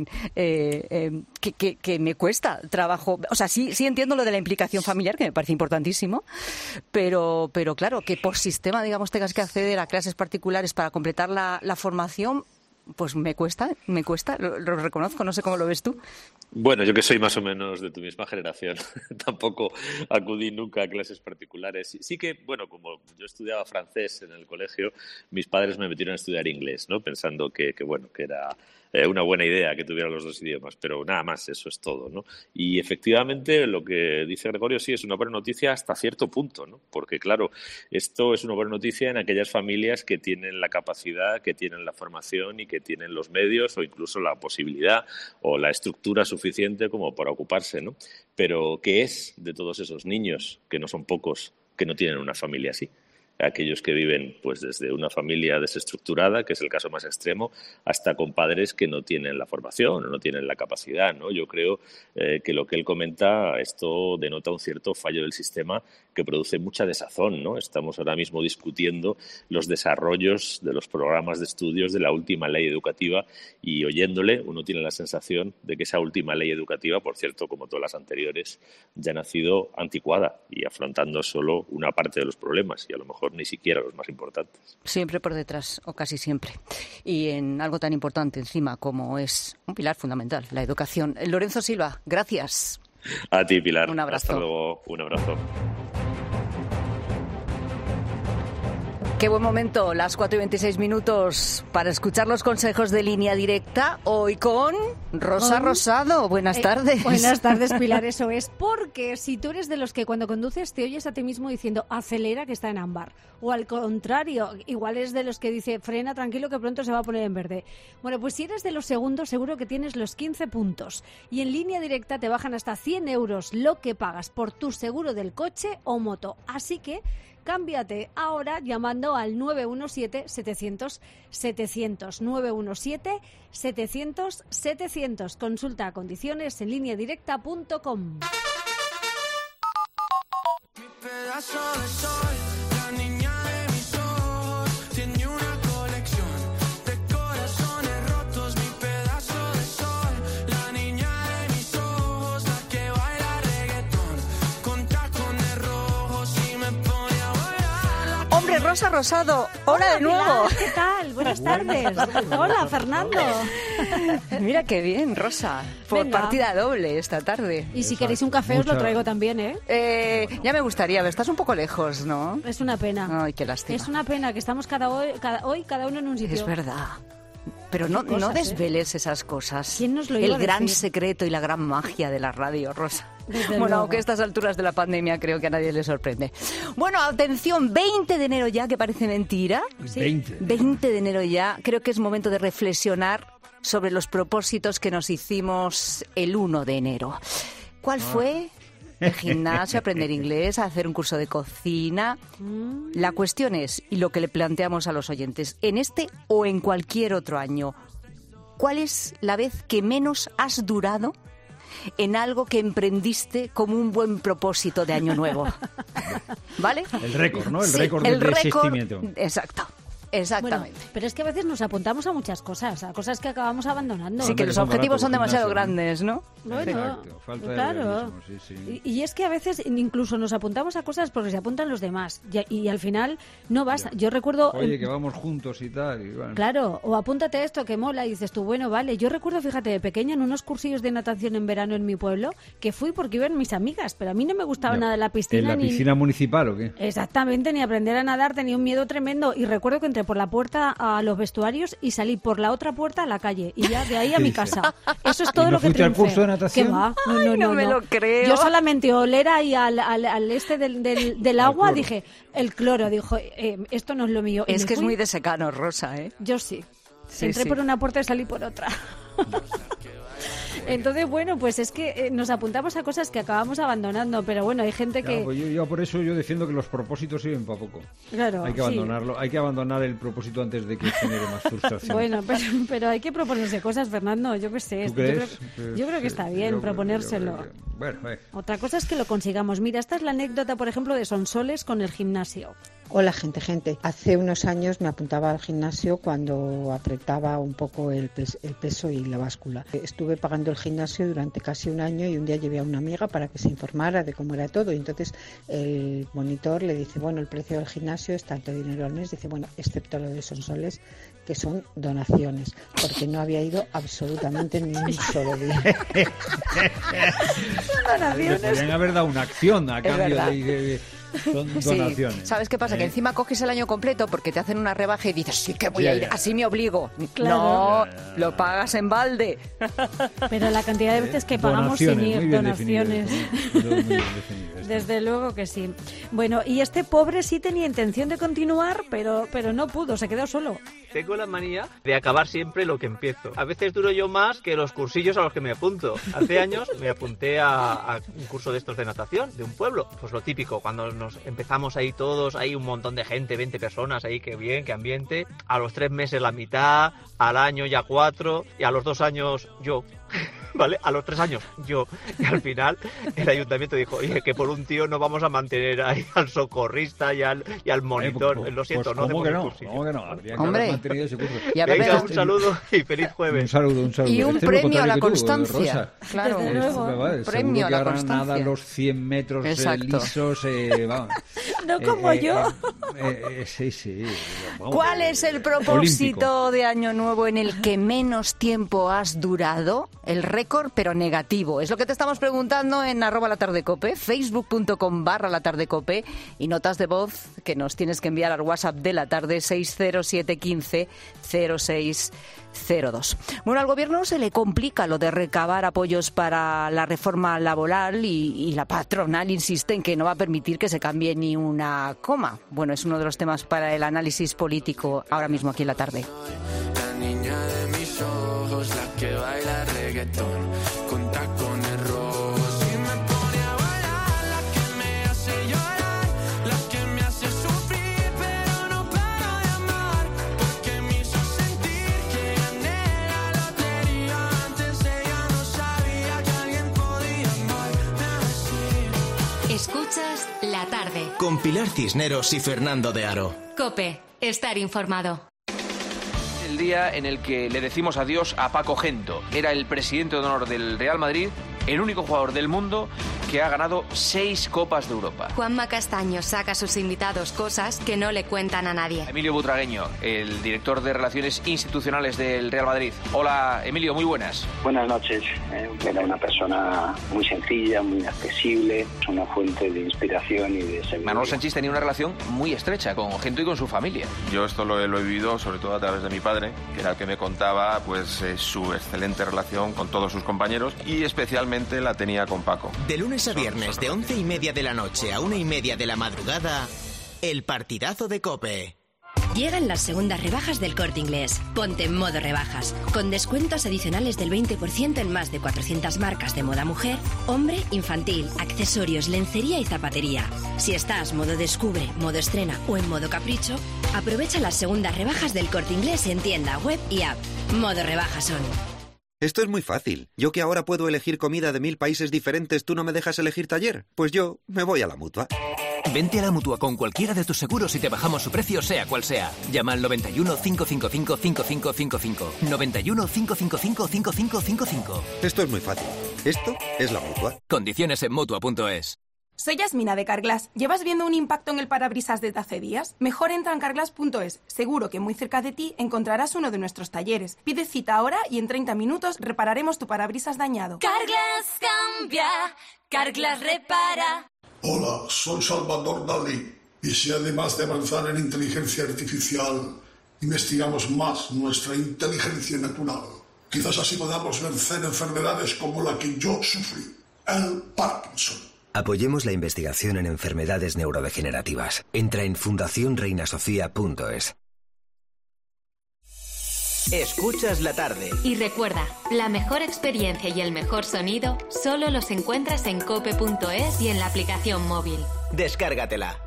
que me cuesta trabajo. O sea, sí entiendo lo de la implicación familiar, que me parece importantísimo, pero claro, que por sistema, digamos, tengas que acceder a clases particulares para completar la formación, pues me cuesta, lo reconozco, no sé cómo lo ves tú. Bueno, yo que soy más o menos de tu misma generación, tampoco acudí nunca a clases particulares. Sí que, bueno, como yo estudiaba francés en el colegio, mis padres me metieron a estudiar inglés, ¿no? Pensando que era una buena idea que tuviera los dos idiomas, pero nada más, eso es todo, ¿no? Y efectivamente lo que dice Gregorio sí es una buena noticia hasta cierto punto, ¿no? Porque claro, esto es una buena noticia en aquellas familias que tienen la capacidad, que tienen la formación y que tienen los medios o incluso la posibilidad o la estructura suficiente como para ocuparse, ¿no? Pero ¿qué es de todos esos niños, que no son pocos, que no tienen una familia así? Aquellos que viven pues desde una familia desestructurada, que es el caso más extremo, hasta con padres que no tienen la formación o no tienen la capacidad, ¿no? Yo creo que lo que él comenta, esto denota un cierto fallo del sistema que produce mucha desazón, ¿no? Estamos ahora mismo discutiendo los desarrollos de los programas de estudios de la última ley educativa y oyéndole uno tiene la sensación de que esa última ley educativa, por cierto, como todas las anteriores, ya ha nacido anticuada y afrontando solo una parte de los problemas y a lo mejor ni siquiera los más importantes. Siempre por detrás, o casi siempre. Y en algo tan importante encima como es un pilar fundamental, la educación. Lorenzo Silva, gracias. A ti, Pilar. Un abrazo. Hasta luego. Un abrazo. Qué buen momento, las 4:26 para escuchar los consejos de Línea Directa, hoy con Rosa Rosado. Buenas tardes. Buenas tardes, Pilar, eso es. Porque si tú eres de los que cuando conduces te oyes a ti mismo diciendo acelera que está en ámbar, o al contrario, igual es de los que dice frena tranquilo que pronto se va a poner en verde. Bueno, pues si eres de los segundos seguro que tienes los 15 puntos. Y en Línea Directa te bajan hasta 100 euros lo que pagas por tu seguro del coche o moto. Así que cámbiate ahora llamando al 917-700-700. 917-700-700. Consulta condiciones en lineadirecta.com. Mi pedazo de sol, la niña de mis ojos, tiene una colección de corazones rotos. Mi pedazo de sol, la niña de mis ojos, la que baila reggaetón con tacones rojos y me pone a bailar. Hombre, Rosa Rosado, hola de nuevo. Pilar, ¿qué tal? Buenas tardes. Hola, Fernando. Mira qué bien, Rosa. Por Venga. Partida doble esta tarde. Y si queréis un café os lo traigo también, ¿eh? Ya me gustaría, pero estás un poco lejos, ¿no? Es una pena. Ay, qué lástima. Es una pena que estamos cada uno en un sitio. Es verdad. Pero no, cosas, no desveles esas cosas. ¿Quién nos lo iba a El gran decir? secreto y la gran magia de la radio, Rosa. Desde Bueno, luego. aunque a estas alturas de la pandemia creo que a nadie le sorprende. Bueno, atención, 20 de enero ya, que parece mentira. Sí. 20 de enero ya. Creo que es momento de reflexionar sobre los propósitos que nos hicimos el 1 de enero. ¿Cuál fue? El gimnasio, aprender inglés, hacer un curso de cocina. La cuestión es, y lo que le planteamos a los oyentes, en este o en cualquier otro año, ¿cuál es la vez que menos has durado en algo que emprendiste como un buen propósito de año nuevo? ¿Vale? El récord, ¿no? El Sí, récord el de récord, desistimiento. exacto. Exactamente. Bueno, pero es que a veces nos apuntamos a muchas cosas, a cosas que acabamos abandonando. Sí, que los objetivos son demasiado grandes, ¿no? Bueno, Exacto, falta de claro. realismo, sí, sí. Y es que a veces incluso nos apuntamos a cosas porque se apuntan los demás y al final no vas. Yo recuerdo. Oye, que vamos juntos y tal. Y bueno. Claro, o apúntate a esto que mola y dices tú, bueno, vale. Yo recuerdo, fíjate, de pequeña en unos cursillos de natación en verano en mi pueblo que fui porque iban mis amigas, pero a mí no me gustaba No. nada la piscina. ¿En la ni... piscina municipal o qué? Exactamente, ni aprender a nadar, tenía un miedo tremendo y recuerdo que entré por la puerta a los vestuarios y salí por la otra puerta a la calle y ya de ahí a mi casa. Eso es todo ¿Y no lo que fuiste al triunfé. curso de natación? ¿Qué va? Ay, no me lo creo. Yo solamente oler ahí al este del agua cloro. dije, el cloro, dijo, esto no es lo mío. Y Es me que es fui. muy de secano, Rosa, ¿eh? Yo sí. Sí, Entré sí. por una puerta y salí por otra. Entonces, bueno, pues es que nos apuntamos a cosas que acabamos abandonando, pero bueno, hay gente Ya, que... pues yo por eso yo defiendo que los propósitos sirven para poco. Claro, Hay que sí. abandonarlo, hay que abandonar el propósito antes de que genere más frustración. Bueno, pero hay que proponerse cosas, Fernando, yo qué sé. ¿Tú crees? Yo creo que está bien Yo creo proponérselo. que- bueno, Otra cosa es que lo consigamos. Mira, esta es la anécdota, por ejemplo, de Sonsoles con el gimnasio. Hola, gente. Hace unos años me apuntaba al gimnasio cuando apretaba un poco el peso y la báscula. Estuve pagando el gimnasio durante casi un año y un día llevé a una amiga para que se informara de cómo era todo. Y entonces el monitor le dice, bueno, el precio del gimnasio es tanto dinero al mes. Dice, bueno, excepto lo de Sonsoles, que son donaciones, porque no había ido absolutamente ni un solo día. Le podrían haber dado una acción a cambio de son donaciones. Sí. ¿Sabes qué pasa? Que encima coges el año completo porque te hacen una rebaja y dices, sí que voy a ir, así me obligo. Claro. No, lo pagas en balde. Pero la cantidad de veces que pagamos sin ir, donaciones. Desde luego que sí. Bueno, y este pobre sí tenía intención de continuar, pero no pudo, se quedó solo. Tengo la manía de acabar siempre lo que empiezo. A veces duro yo más que los cursillos a los que me apunto. Hace años me apunté a un curso de estos de natación de un pueblo. Pues lo típico, cuando nos empezamos ahí todos, hay un montón de gente, 20 personas ahí, qué bien, qué ambiente. A los 3 meses la mitad, al año ya 4 y a los 2 años yo. ¿Vale? A los 3 años yo. Y al final el ayuntamiento dijo, oye, que por un tío no vamos a mantener ahí al socorrista y al monitor. Lo siento, no hacemos el cursillo. ¿Cómo que no? Habría que haber mantenido ese curso. Venga, un saludo y feliz jueves. Un saludo. Y un premio a la constancia. Claro, un premio a la constancia. Nada los 100 metros lisos. Vamos. No como yo. Sí. Vamos, ¿Cuál es el propósito olímpico de Año Nuevo en el que menos tiempo has durado? El récord, pero negativo. Es lo que te estamos preguntando en @latardecope, facebook.com/latardecope y notas de voz que nos tienes que enviar al WhatsApp de la tarde 60715 0602. Bueno, al gobierno se le complica lo de recabar apoyos para la reforma laboral y la patronal insiste en que no va a permitir que se cambie ni una coma. Bueno, es uno de los temas para el análisis político ahora mismo aquí en la tarde. La niña de mis ojos, la que baila reggaetón con tacones rojos y me pone a bailar, la que me hace llorar, la que me hace sufrir, pero no paro de amar, porque me hizo sentir que gané la lotería. Antes ella no sabía que alguien podía amarme así. Escuchas La Tarde con Pilar Cisneros y Fernando de Aro. COPE, estar informado. El día en el que le decimos adiós a Paco Gento. Era el presidente de honor del Real Madrid, el único jugador del mundo que ha ganado 6 Copas de Europa. Juanma Castaño saca a sus invitados cosas que no le cuentan a nadie. Emilio Butragueño, el director de Relaciones Institucionales del Real Madrid. Hola, Emilio, muy buenas. Buenas noches. Era una persona muy sencilla, muy accesible, una fuente de inspiración y de seguridad. Manolo Sanchís tenía una relación muy estrecha con Gento y con su familia. Yo esto lo he vivido sobre todo a través de mi padre, que era el que me contaba pues su excelente relación con todos sus compañeros y especialmente la tenía con Paco. De lunes a viernes de 11:30 de la noche a 1:30 de la madrugada, el partidazo de COPE. Llegan las segundas rebajas del Corte Inglés. Ponte en modo rebajas, con descuentos adicionales del 20% en más de 400 marcas de moda mujer, hombre, infantil, accesorios, lencería y zapatería. Si estás modo descubre, modo estrena o en modo capricho, aprovecha las segundas rebajas del Corte Inglés en tienda, web y app. Modo rebajas son. Esto es muy fácil. Yo que ahora puedo elegir comida de 1000 países diferentes, ¿tú no me dejas elegir taller? Pues yo me voy a la Mutua. Vente a la Mutua con cualquiera de tus seguros y te bajamos su precio sea cual sea. Llama al 91 555 5555. 91 555 5555. Esto es muy fácil. Esto es la Mutua. Condiciones en Mutua.es. Soy Yasmina de Carglass. ¿Llevas viendo un impacto en el parabrisas desde hace días? Mejor entra en carglass.es. Seguro que muy cerca de ti encontrarás uno de nuestros talleres. Pide cita ahora y en 30 minutos repararemos tu parabrisas dañado. Carglass cambia, Carglass repara. Hola, soy Salvador Dalí. Y si además de avanzar en inteligencia artificial, investigamos más nuestra inteligencia natural, quizás así podamos vencer enfermedades como la que yo sufrí, el Parkinson. Apoyemos la investigación en enfermedades neurodegenerativas. Entra en fundacionreinasofía.es. Escuchas la tarde. Y recuerda, la mejor experiencia y el mejor sonido solo los encuentras en cope.es y en la aplicación móvil. Descárgatela.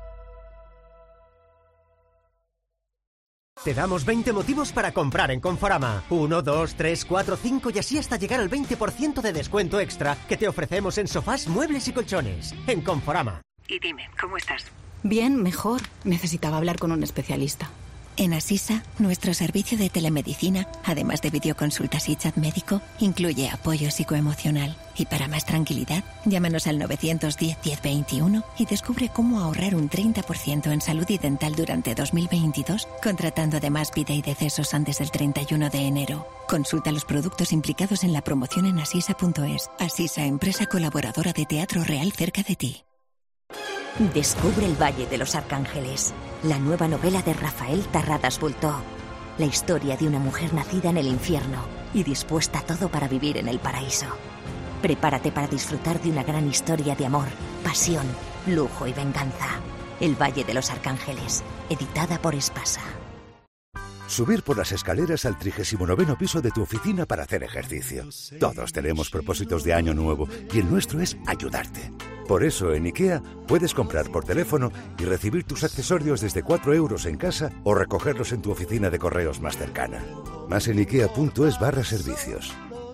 Te damos 20 motivos para comprar en Conforama. 1, 2, 3, 4, 5 y así hasta llegar al 20% de descuento extra que te ofrecemos en sofás, muebles y colchones. En Conforama. Y dime, ¿cómo estás? Bien, mejor. Necesitaba hablar con un especialista. En Asisa, nuestro servicio de telemedicina, además de videoconsultas y chat médico, incluye apoyo psicoemocional. Y para más tranquilidad, llámanos al 910-1021 y descubre cómo ahorrar un 30% en salud y dental durante 2022, contratando además vida y decesos antes del 31 de enero. Consulta los productos implicados en la promoción en asisa.es. Asisa, empresa colaboradora de Teatro Real cerca de ti. Descubre el Valle de los Arcángeles, la nueva novela de Rafael Tarradas Bultó. La historia de una mujer nacida en el infierno y dispuesta a todo para vivir en el paraíso. Prepárate para disfrutar de una gran historia de amor, pasión, lujo y venganza. El Valle de los Arcángeles, editada por Espasa. Subir por las escaleras al 39º piso de tu oficina para hacer ejercicio. Todos tenemos propósitos de año nuevo y el nuestro es ayudarte. Por eso en IKEA puedes comprar por teléfono y recibir tus accesorios desde 4 euros en casa o recogerlos en tu oficina de correos más cercana. Más en ikea.es/servicios.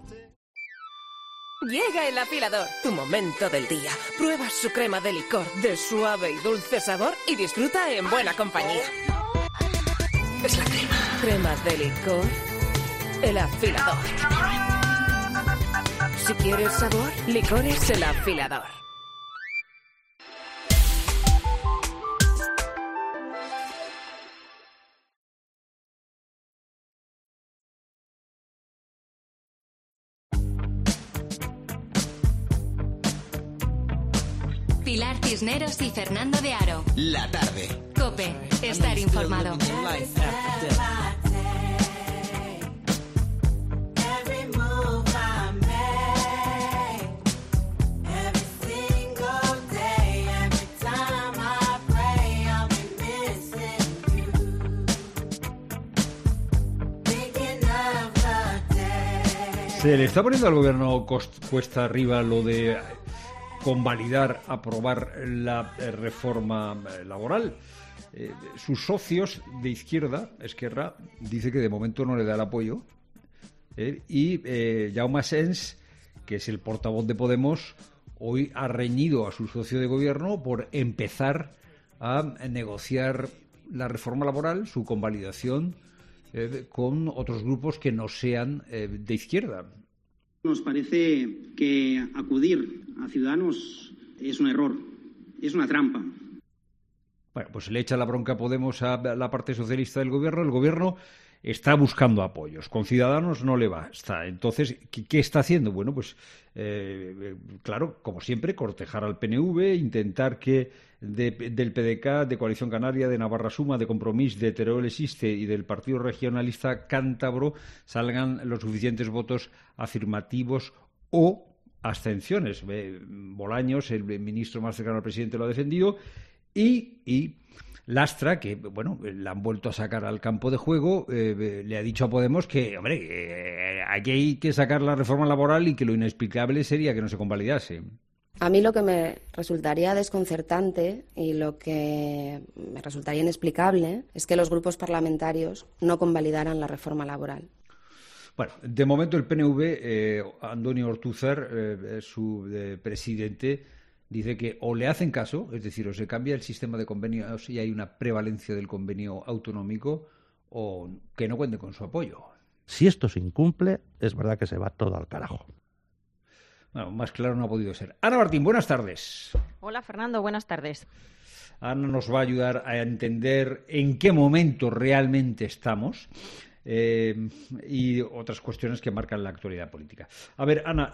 Llega el afilador, tu momento del día. Prueba su crema de licor de suave y dulce sabor y disfruta en buena compañía. Es la crema de licor, el afilador. Si quieres sabor, licores el afilador. Pilar Cisneros y Fernando de Aro. La tarde. COPE. Estar informado. Se le está poniendo al gobierno cuesta arriba lo de convalidar, aprobar la reforma laboral. Sus socios de izquierda, Esquerra, dice que de momento no le da el apoyo. Y Jaume Asens, que es el portavoz de Podemos, hoy ha reñido a su socio de gobierno por empezar a negociar la reforma laboral, su convalidación, con otros grupos que no sean de izquierda. Nos parece que acudir a Ciudadanos es un error, es una trampa. Bueno, pues le echa la bronca a Podemos a la parte socialista del gobierno. El gobierno está buscando apoyos. Con Ciudadanos no le basta. Entonces, ¿qué está haciendo? Bueno, pues, claro, como siempre, cortejar al PNV, intentar que del PDK, de Coalición Canaria, de Navarra Suma, de Compromís, de Teruel Existe y del Partido Regionalista Cántabro salgan los suficientes votos afirmativos o abstenciones. Bolaños, el ministro más cercano al presidente, lo ha defendido. Y Lastra, que bueno, la han vuelto a sacar al campo de juego, le ha dicho a Podemos que, hombre, aquí hay que sacar la reforma laboral y que lo inexplicable sería que no se convalidase. A mí lo que me resultaría desconcertante y lo que me resultaría inexplicable es que los grupos parlamentarios no convalidaran la reforma laboral. Bueno, de momento el PNV, Antonio Ortúzar, su presidente, dice que o le hacen caso, es decir, o se cambia el sistema de convenios y hay una prevalencia del convenio autonómico, o que no cuente con su apoyo. Si esto se incumple, es verdad que se va todo al carajo. Bueno, más claro no ha podido ser. Ana Martín, buenas tardes. Hola, Fernando, buenas tardes. Ana nos va a ayudar a entender en qué momento realmente estamos y otras cuestiones que marcan la actualidad política. A ver, Ana,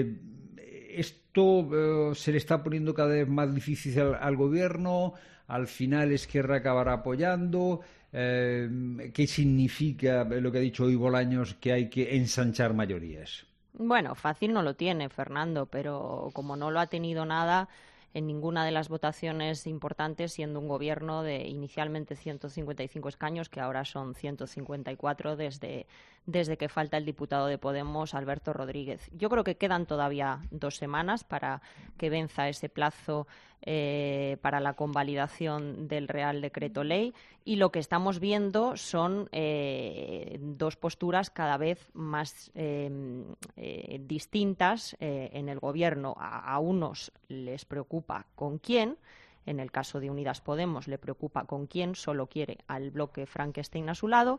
¿esto se le está poniendo cada vez más difícil al gobierno? ¿Al final Esquerra acabará apoyando? ¿Qué significa lo que ha dicho hoy Bolaños, que hay que ensanchar mayorías? Bueno, fácil no lo tiene, Fernando, pero como no lo ha tenido nada en ninguna de las votaciones importantes, siendo un gobierno de inicialmente 155 escaños, que ahora son 154 desde que falta el diputado de Podemos, Alberto Rodríguez. Yo creo que quedan todavía 2 semanas para que venza ese plazo para la convalidación del Real Decreto Ley, y lo que estamos viendo son 2 posturas cada vez más distintas en el Gobierno. A unos les preocupa con quién, En el caso de Unidas Podemos le preocupa con quién, solo quiere al bloque Frankenstein a su lado.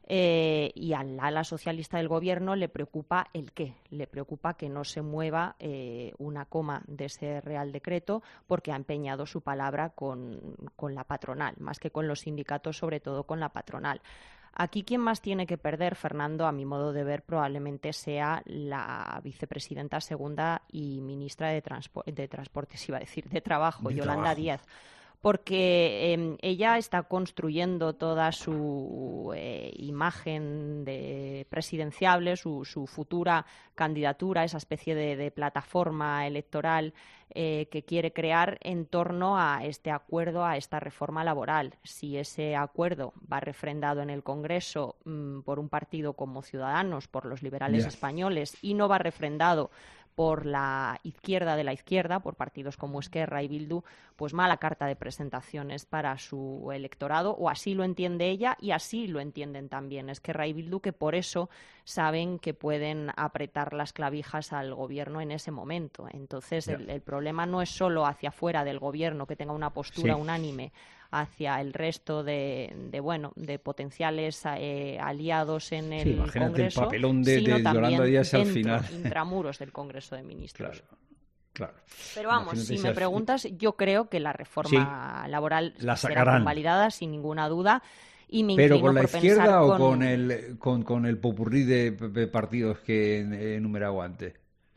Y al ala socialista del gobierno le preocupa el qué, le preocupa que no se mueva una coma de ese Real Decreto porque ha empeñado su palabra con la patronal, más que con los sindicatos, sobre todo con la patronal. Aquí quien más tiene que perder, Fernando, a mi modo de ver, probablemente sea la vicepresidenta segunda y ministra de Transportes, iba a decir, de Trabajo, Yolanda Díaz. Porque ella está construyendo toda su imagen de presidenciable, su futura candidatura, esa especie de plataforma electoral que quiere crear en torno a este acuerdo, a esta reforma laboral. Si ese acuerdo va refrendado en el Congreso por un partido como Ciudadanos, por los liberales españoles, y no va refrendado por la izquierda de la izquierda, por partidos como Esquerra y Bildu, pues mala carta de presentaciones para su electorado, o así lo entiende ella y así lo entienden también Esquerra y Bildu, que por eso saben que pueden apretar las clavijas al gobierno en ese momento. Entonces, el problema no es solo hacia afuera del gobierno, que tenga una postura unánime hacia el resto de potenciales aliados en el Congreso, el papelón de sino también Yolanda Díaz al dentro, final. intramuros del Congreso de Ministros. Claro. Pero vamos, si me preguntas, yo creo que la reforma laboral será convalidada sin ninguna duda. Y me ¿Pero con la por izquierda o con el popurrí de partidos que he enumerado antes?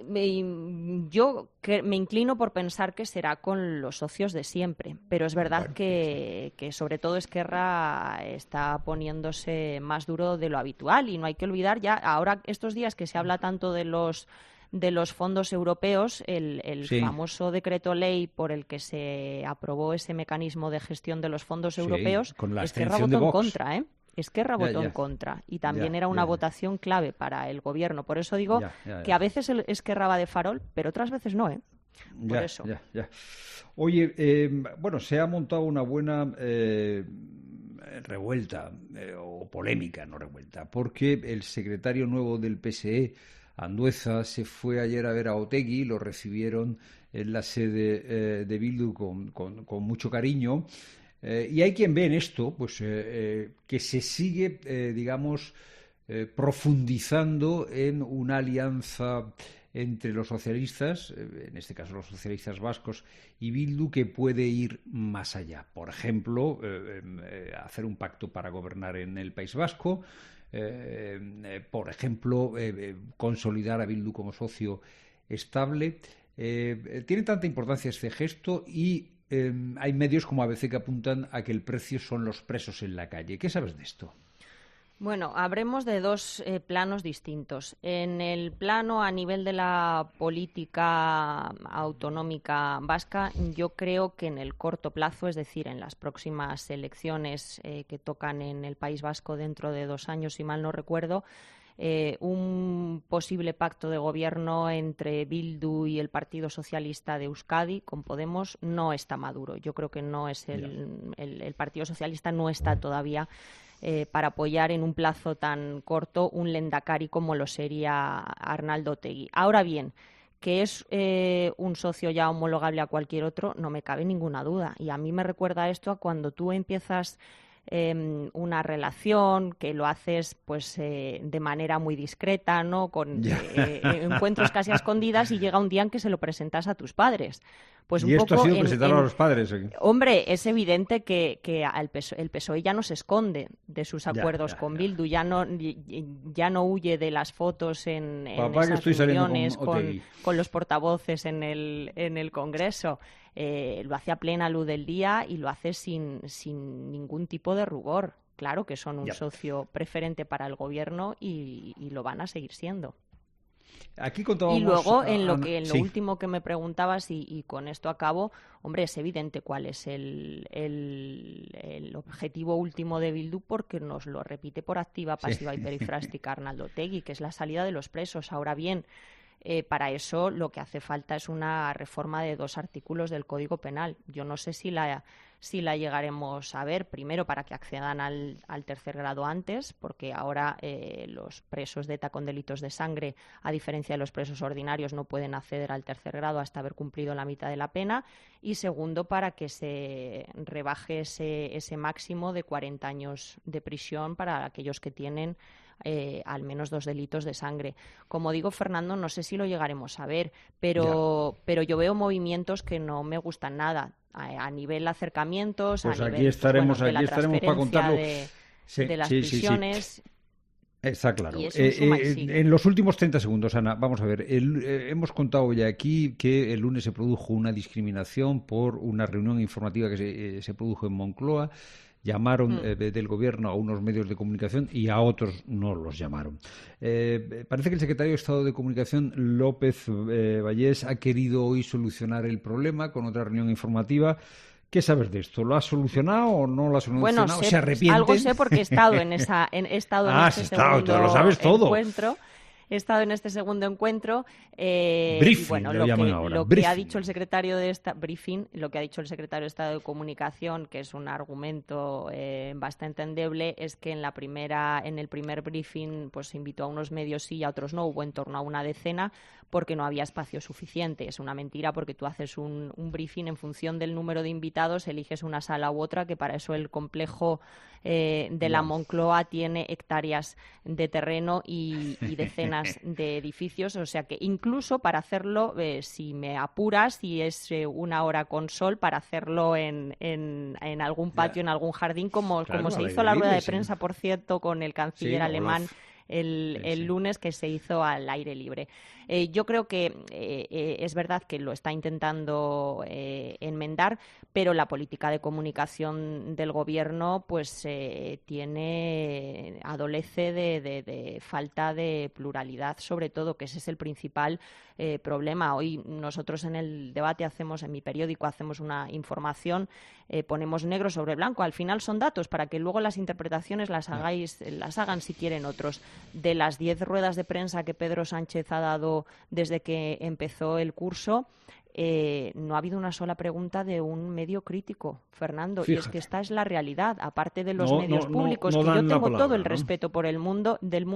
Yo me inclino por pensar que será con los socios de siempre, pero es verdad que sobre todo Esquerra está poniéndose más duro de lo habitual y no hay que olvidar ya, ahora estos días que se habla tanto de los fondos europeos, el famoso decreto ley por el que se aprobó ese mecanismo de gestión de los fondos europeos, con la Esquerra votó en contra, Esquerra votó en contra y también era una votación clave para el gobierno. Por eso digo que a veces Esquerra va de farol, pero otras veces no, Por eso. Oye, se ha montado una buena revuelta, o polémica, no revuelta, porque el secretario nuevo del PSE, Andueza, se fue ayer a ver a Otegi, lo recibieron en la sede de Bildu con mucho cariño. Y hay quien ve en esto que se sigue, profundizando en una alianza entre los socialistas, en este caso los socialistas vascos, y Bildu, que puede ir más allá. Por ejemplo, hacer un pacto para gobernar en el País Vasco, por ejemplo, consolidar a Bildu como socio estable. Tiene tanta importancia este gesto y hay medios como ABC que apuntan a que el precio son los presos en la calle. ¿Qué sabes de esto? Bueno, habremos de dos planos distintos. En el plano a nivel de la política autonómica vasca, yo creo que en el corto plazo, es decir, en las próximas elecciones que tocan en el País Vasco dentro de 2 años, si mal no recuerdo, un posible pacto de gobierno entre Bildu y el Partido Socialista de Euskadi con Podemos no está maduro. Yo creo que no es el Partido Socialista no está todavía para apoyar en un plazo tan corto un lehendakari como lo sería Arnaldo Otegi. Ahora bien, que es un socio ya homologable a cualquier otro, no me cabe ninguna duda. Y a mí me recuerda esto a cuando tú empiezas una relación, que lo haces de manera muy discreta, ¿no? Con encuentros casi a escondidas, y llega un día en que se lo presentas a tus padres. Pues y esto ha sido presentarlo a los padres. Hombre, es evidente que el PSOE ya no se esconde de sus acuerdos con Bildu, ya no huye de las fotos en esas reuniones con los portavoces en el Congreso. Lo hace a plena luz del día y lo hace sin ningún tipo de rubor. Claro que son un socio preferente para el gobierno y lo van a seguir siendo. Aquí contábamos, y luego, en lo último que me preguntabas, y con esto acabo, hombre, es evidente cuál es el objetivo último de Bildu, porque nos lo repite por activa, pasiva y perifrástica Arnaldo Otegi, que es la salida de los presos. Ahora bien, Para eso lo que hace falta es una reforma de 2 artículos del Código Penal. Yo no sé si la llegaremos a ver, primero para que accedan al tercer grado antes, porque ahora los presos de ETA con delitos de sangre, a diferencia de los presos ordinarios, no pueden acceder al tercer grado hasta haber cumplido la mitad de la pena, y segundo, para que se rebaje ese máximo de 40 años de prisión para aquellos que tienen al menos 2 delitos de sangre. Como digo, Fernando, no sé si lo llegaremos a ver, pero yo veo movimientos que no me gustan nada. A nivel acercamientos, pues a aquí nivel estaremos, de la aquí estaremos para contarlo. De las prisiones. Sí. Está claro. Y es un suma y sigue. En los últimos 30 segundos, Ana, vamos a ver. Hemos contado ya aquí que el lunes se produjo una discriminación por una reunión informativa que se produjo en Moncloa. Llamaron del gobierno a unos medios de comunicación y a otros no los llamaron. Parece que el secretario de Estado de Comunicación, López Vallés, ha querido hoy solucionar el problema con otra reunión informativa. ¿Qué sabes de esto? ¿Lo has solucionado o no lo has solucionado? Bueno, ¿Se arrepienten? Algo sé porque he estado en este segundo lo sabes todo. Encuentro. He estado en este segundo encuentro. Briefing, y bueno, lo que ha dicho el secretario de briefing, lo que ha dicho el secretario de Estado de Comunicación, que es un argumento bastante endeble, es que en el primer briefing pues invitó a unos medios sí y a otros no, hubo en torno a una decena, porque no había espacio suficiente. Es una mentira, porque tú haces un briefing en función del número de invitados, eliges una sala u otra, que para eso el complejo de la Moncloa tiene hectáreas de terreno y decenas de edificios, o sea que incluso para hacerlo, si me apuras, si es una hora con sol, para hacerlo en algún patio, en algún jardín, como se hizo la rueda de prensa, por cierto, con el canciller alemán el lunes, que se hizo al aire libre. Yo creo que es verdad que lo está intentando enmendar, pero la política de comunicación del gobierno pues adolece de falta de pluralidad, sobre todo, que ese es el principal problema. Hoy nosotros en el debate en mi periódico hacemos una información, ponemos negro sobre blanco, al final son datos para que luego las interpretaciones las hagan si quieren otros. De las 10 ruedas de prensa que Pedro Sánchez ha dado desde que empezó el curso, no ha habido una sola pregunta de un medio crítico, Fernando. Fíjate. Y es que esta es la realidad, aparte de los medios públicos, que yo tengo todo el respeto por el mundo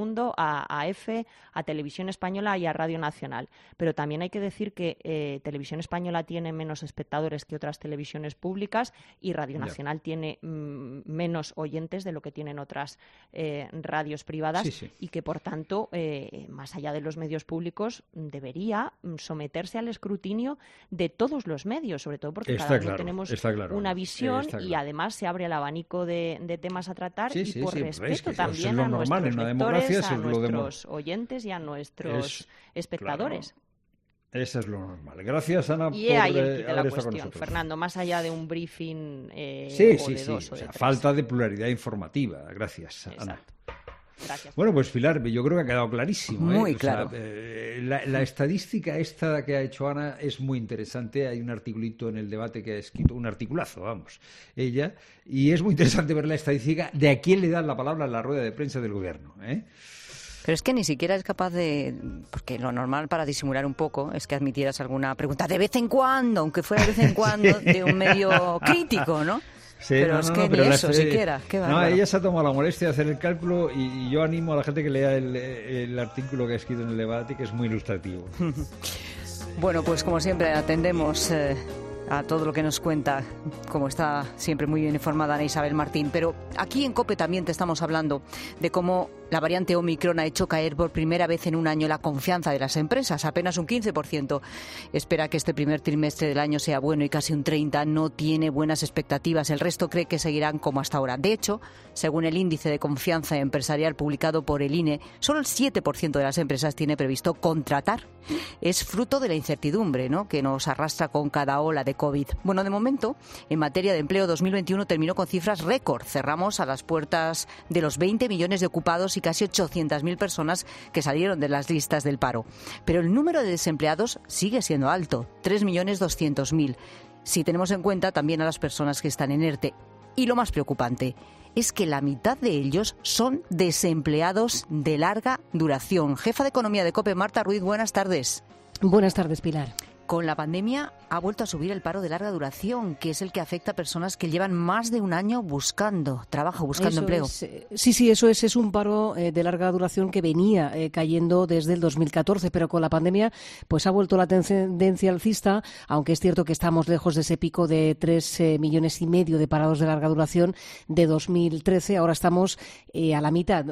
a EFE, a Televisión Española y a Radio Nacional. Pero también hay que decir que Televisión Española tiene menos espectadores que otras televisiones públicas y Radio Nacional tiene menos oyentes de lo que tienen otras radios privadas, y que, por tanto, más allá de los medios públicos, debería someterse al escrutinio de todos los medios, sobre todo porque cada uno tenemos una visión y además se abre el abanico de temas a tratar, y por respeto también a nuestros lectores, a nuestros oyentes y a nuestros espectadores. Eso es lo normal. Gracias, Ana, y por ahí el kit de la cuestión, Fernando, más allá de un briefing dos o de tres. Falta de pluralidad informativa. Gracias, Ana. Gracias. Bueno, pues Pilar, yo creo que ha quedado clarísimo. Muy claro. La estadística esta que ha hecho Ana es muy interesante. Hay un articulito en el debate que ha escrito, un articulazo, ella, y es muy interesante ver la estadística de a quién le dan la palabra en la rueda de prensa del gobierno. Pero es que ni siquiera es capaz porque lo normal para disimular un poco es que admitieras alguna pregunta de vez en cuando, aunque fuera de vez en cuando, de un medio crítico, ¿no? Sí, pero ni eso siquiera. Qué bárbaro. Ella se ha tomado la molestia de hacer el cálculo, y yo animo a la gente que lea el artículo que ha escrito en el debate, que es muy ilustrativo. Bueno, pues como siempre atendemos a todo lo que nos cuenta, como está siempre muy bien informada Ana Isabel Martín. Pero aquí en COPE también te estamos hablando de cómo la variante Omicron ha hecho caer por primera vez en un año la confianza de las empresas. Apenas un 15% espera que este primer trimestre del año sea bueno y casi un 30% no tiene buenas expectativas. El resto cree que seguirán como hasta ahora. De hecho, según el índice de confianza empresarial publicado por el INE, solo el 7% de las empresas tiene previsto contratar. Es fruto de la incertidumbre, ¿no?, que nos arrastra con cada ola de COVID. Bueno, de momento, en materia de empleo, 2021 terminó con cifras récord. Cerramos a las puertas de los 20 millones de ocupados y casi 800.000 personas que salieron de las listas del paro. Pero el número de desempleados sigue siendo alto, 3.200.000, si tenemos en cuenta también a las personas que están en ERTE. Y lo más preocupante, es que la mitad de ellos son desempleados de larga duración. Jefa de Economía de COPE, Marta Ruiz, buenas tardes. Buenas tardes, Pilar. Con la pandemia ha vuelto a subir el paro de larga duración, que es el que afecta a personas que llevan más de un año buscando trabajo, buscando empleo. Sí, eso es. Es un paro de larga duración que venía cayendo desde el 2014, pero con la pandemia pues ha vuelto la tendencia alcista, aunque es cierto que estamos lejos de ese pico de 3,5 millones de parados de larga duración de 2013. Ahora estamos a la mitad,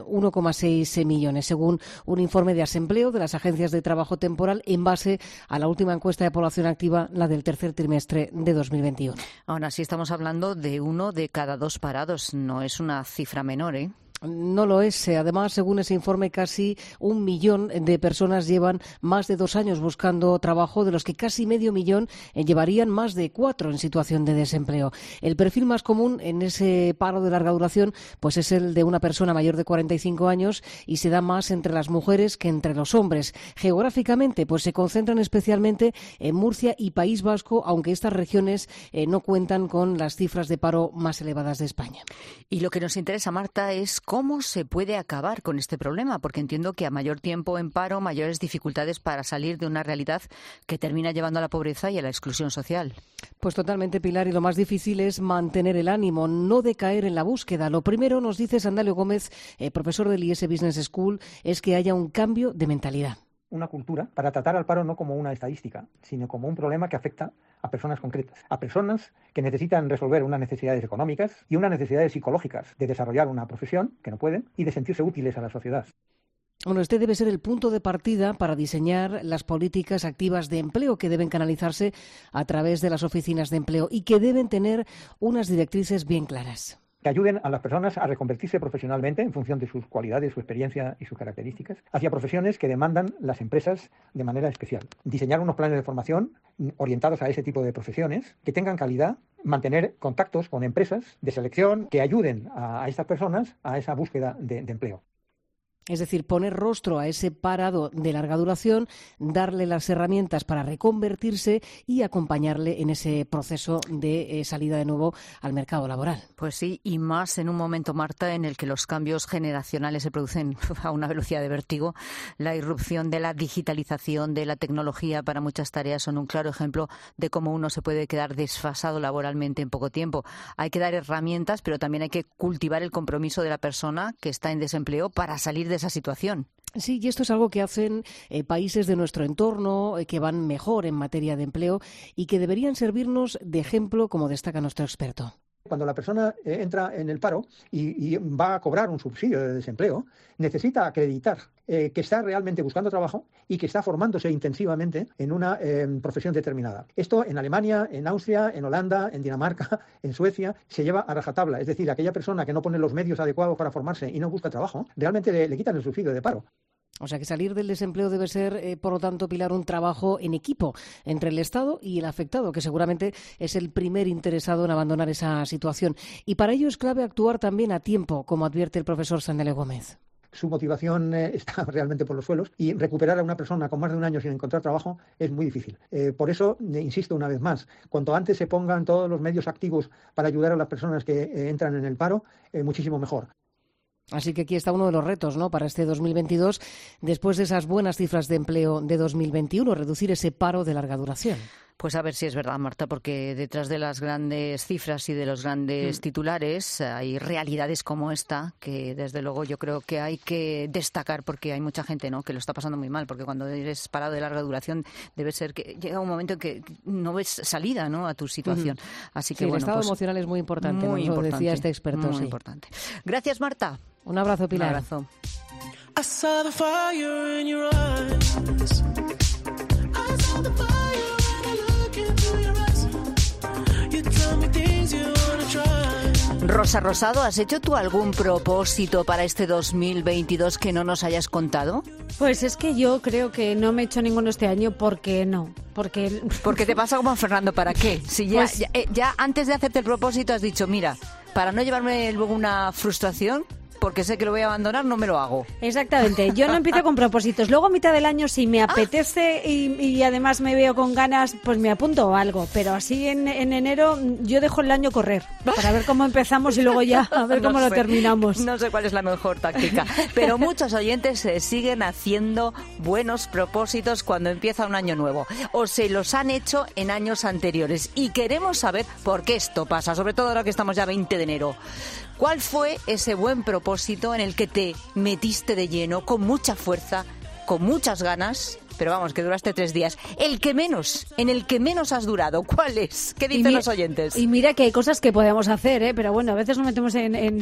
1,6 millones, según un informe de Asempleo de las agencias de trabajo temporal en base a la última encuesta de población activa, la del tercer trimestre de 2021. Aún así estamos hablando de 1 de cada 2 parados. No es una cifra menor, ¿eh? No lo es. Además, según ese informe, casi 1 millón de personas llevan más de 2 años buscando trabajo, de los que casi medio millón llevarían más de 4 en situación de desempleo. El perfil más común en ese paro de larga duración pues es el de una persona mayor de 45 años y se da más entre las mujeres que entre los hombres. Geográficamente, pues se concentran especialmente en Murcia y País Vasco, aunque estas regiones no cuentan con las cifras de paro más elevadas de España. Y lo que nos interesa, Marta, es ¿cómo se puede acabar con este problema? Porque entiendo que a mayor tiempo en paro, mayores dificultades para salir de una realidad que termina llevando a la pobreza y a la exclusión social. Pues totalmente, Pilar, y lo más difícil es mantener el ánimo, no decaer en la búsqueda. Lo primero, nos dice Sandalio Gómez, profesor del IES Business School, es que haya un cambio de mentalidad. Una cultura para tratar al paro no como una estadística, sino como un problema que afecta a personas concretas, a personas que necesitan resolver unas necesidades económicas y unas necesidades psicológicas de desarrollar una profesión que no pueden y de sentirse útiles a la sociedad. Bueno, este debe ser el punto de partida para diseñar las políticas activas de empleo que deben canalizarse a través de las oficinas de empleo y que deben tener unas directrices bien claras. Que ayuden a las personas a reconvertirse profesionalmente en función de sus cualidades, su experiencia y sus características, hacia profesiones que demandan las empresas de manera especial. Diseñar unos planes de formación orientados a ese tipo de profesiones, que tengan calidad, mantener contactos con empresas de selección que ayuden a estas personas a esa búsqueda de empleo. Es decir, poner rostro a ese parado de larga duración, darle las herramientas para reconvertirse y acompañarle en ese proceso de salida de nuevo al mercado laboral. Pues sí, y más en un momento, Marta, en el que los cambios generacionales se producen a una velocidad de vértigo. La irrupción de la digitalización, de la tecnología para muchas tareas son un claro ejemplo de cómo uno se puede quedar desfasado laboralmente en poco tiempo. Hay que dar herramientas, pero también hay que cultivar el compromiso de la persona que está en desempleo para salir de esa situación. Sí, y esto es algo que hacen países de nuestro entorno que van mejor en materia de empleo y que deberían servirnos de ejemplo, como destaca nuestro experto. Cuando la persona entra en el paro y va a cobrar un subsidio de desempleo, necesita acreditar que está realmente buscando trabajo y que está formándose intensivamente en una profesión determinada. Esto en Alemania, en Austria, en Holanda, en Dinamarca, en Suecia, se lleva a rajatabla. Es decir, aquella persona que no pone los medios adecuados para formarse y no busca trabajo, realmente le quitan el subsidio de paro. O sea que salir del desempleo debe ser, por lo tanto, Pilar, un trabajo en equipo entre el Estado y el afectado, que seguramente es el primer interesado en abandonar esa situación. Y para ello es clave actuar también a tiempo, como advierte el profesor Sandalio Gómez. Su motivación está realmente por los suelos y recuperar a una persona con más de un año sin encontrar trabajo es muy difícil. Por eso, insisto una vez más, cuanto antes se pongan todos los medios activos para ayudar a las personas que entran en el paro, muchísimo mejor. Así que aquí está uno de los retos, ¿no?, para este 2022, después de esas buenas cifras de empleo de 2021, reducir ese paro de larga duración. Pues a ver si es verdad, Marta, porque detrás de las grandes cifras y de los grandes titulares hay realidades como esta que, desde luego, yo creo que hay que destacar porque hay mucha gente, ¿no?, que lo está pasando muy mal, porque cuando eres parado de larga duración debe ser que llega un momento en que no ves salida, ¿no?, a tu situación. Así que, sí, bueno, el estado pues, emocional es muy importante, muy lo importante, decía este experto. muy sí. importante. Gracias, Marta. Un abrazo, Pilar. Un abrazo. I saw the fire in your eyes. I saw the fire when I look into your eyes. You tell me things you wanna try. Rosa Rosado, ¿has hecho tú algún propósito para este 2022 que no nos hayas contado? Pues es que yo creo que no me he hecho ninguno este año porque no. Porque te pasa como a Fernando, ¿para qué? Si ya, ya antes de hacerte el propósito has dicho, mira, para no llevarme luego una frustración, porque sé que lo voy a abandonar, no me lo hago. Exactamente, yo no empiezo con propósitos. Luego a mitad del año, si me apetece y además me veo con ganas, pues me apunto o algo. Pero así en enero yo dejo el año correr para ver cómo empezamos y luego ya a ver cómo lo terminamos. No sé cuál es la mejor táctica, pero muchos oyentes siguen haciendo buenos propósitos cuando empieza un año nuevo o se los han hecho en años anteriores y queremos saber por qué esto pasa, sobre todo ahora que estamos ya 20 de enero. ¿Cuál fue ese buen propósito en el que te metiste de lleno, con mucha fuerza, con muchas ganas, pero vamos, que duraste 3 días? En el que menos has durado, ¿cuál es? ¿Qué dicen los oyentes? Y mira que hay cosas que podemos hacer, pero bueno, a veces nos metemos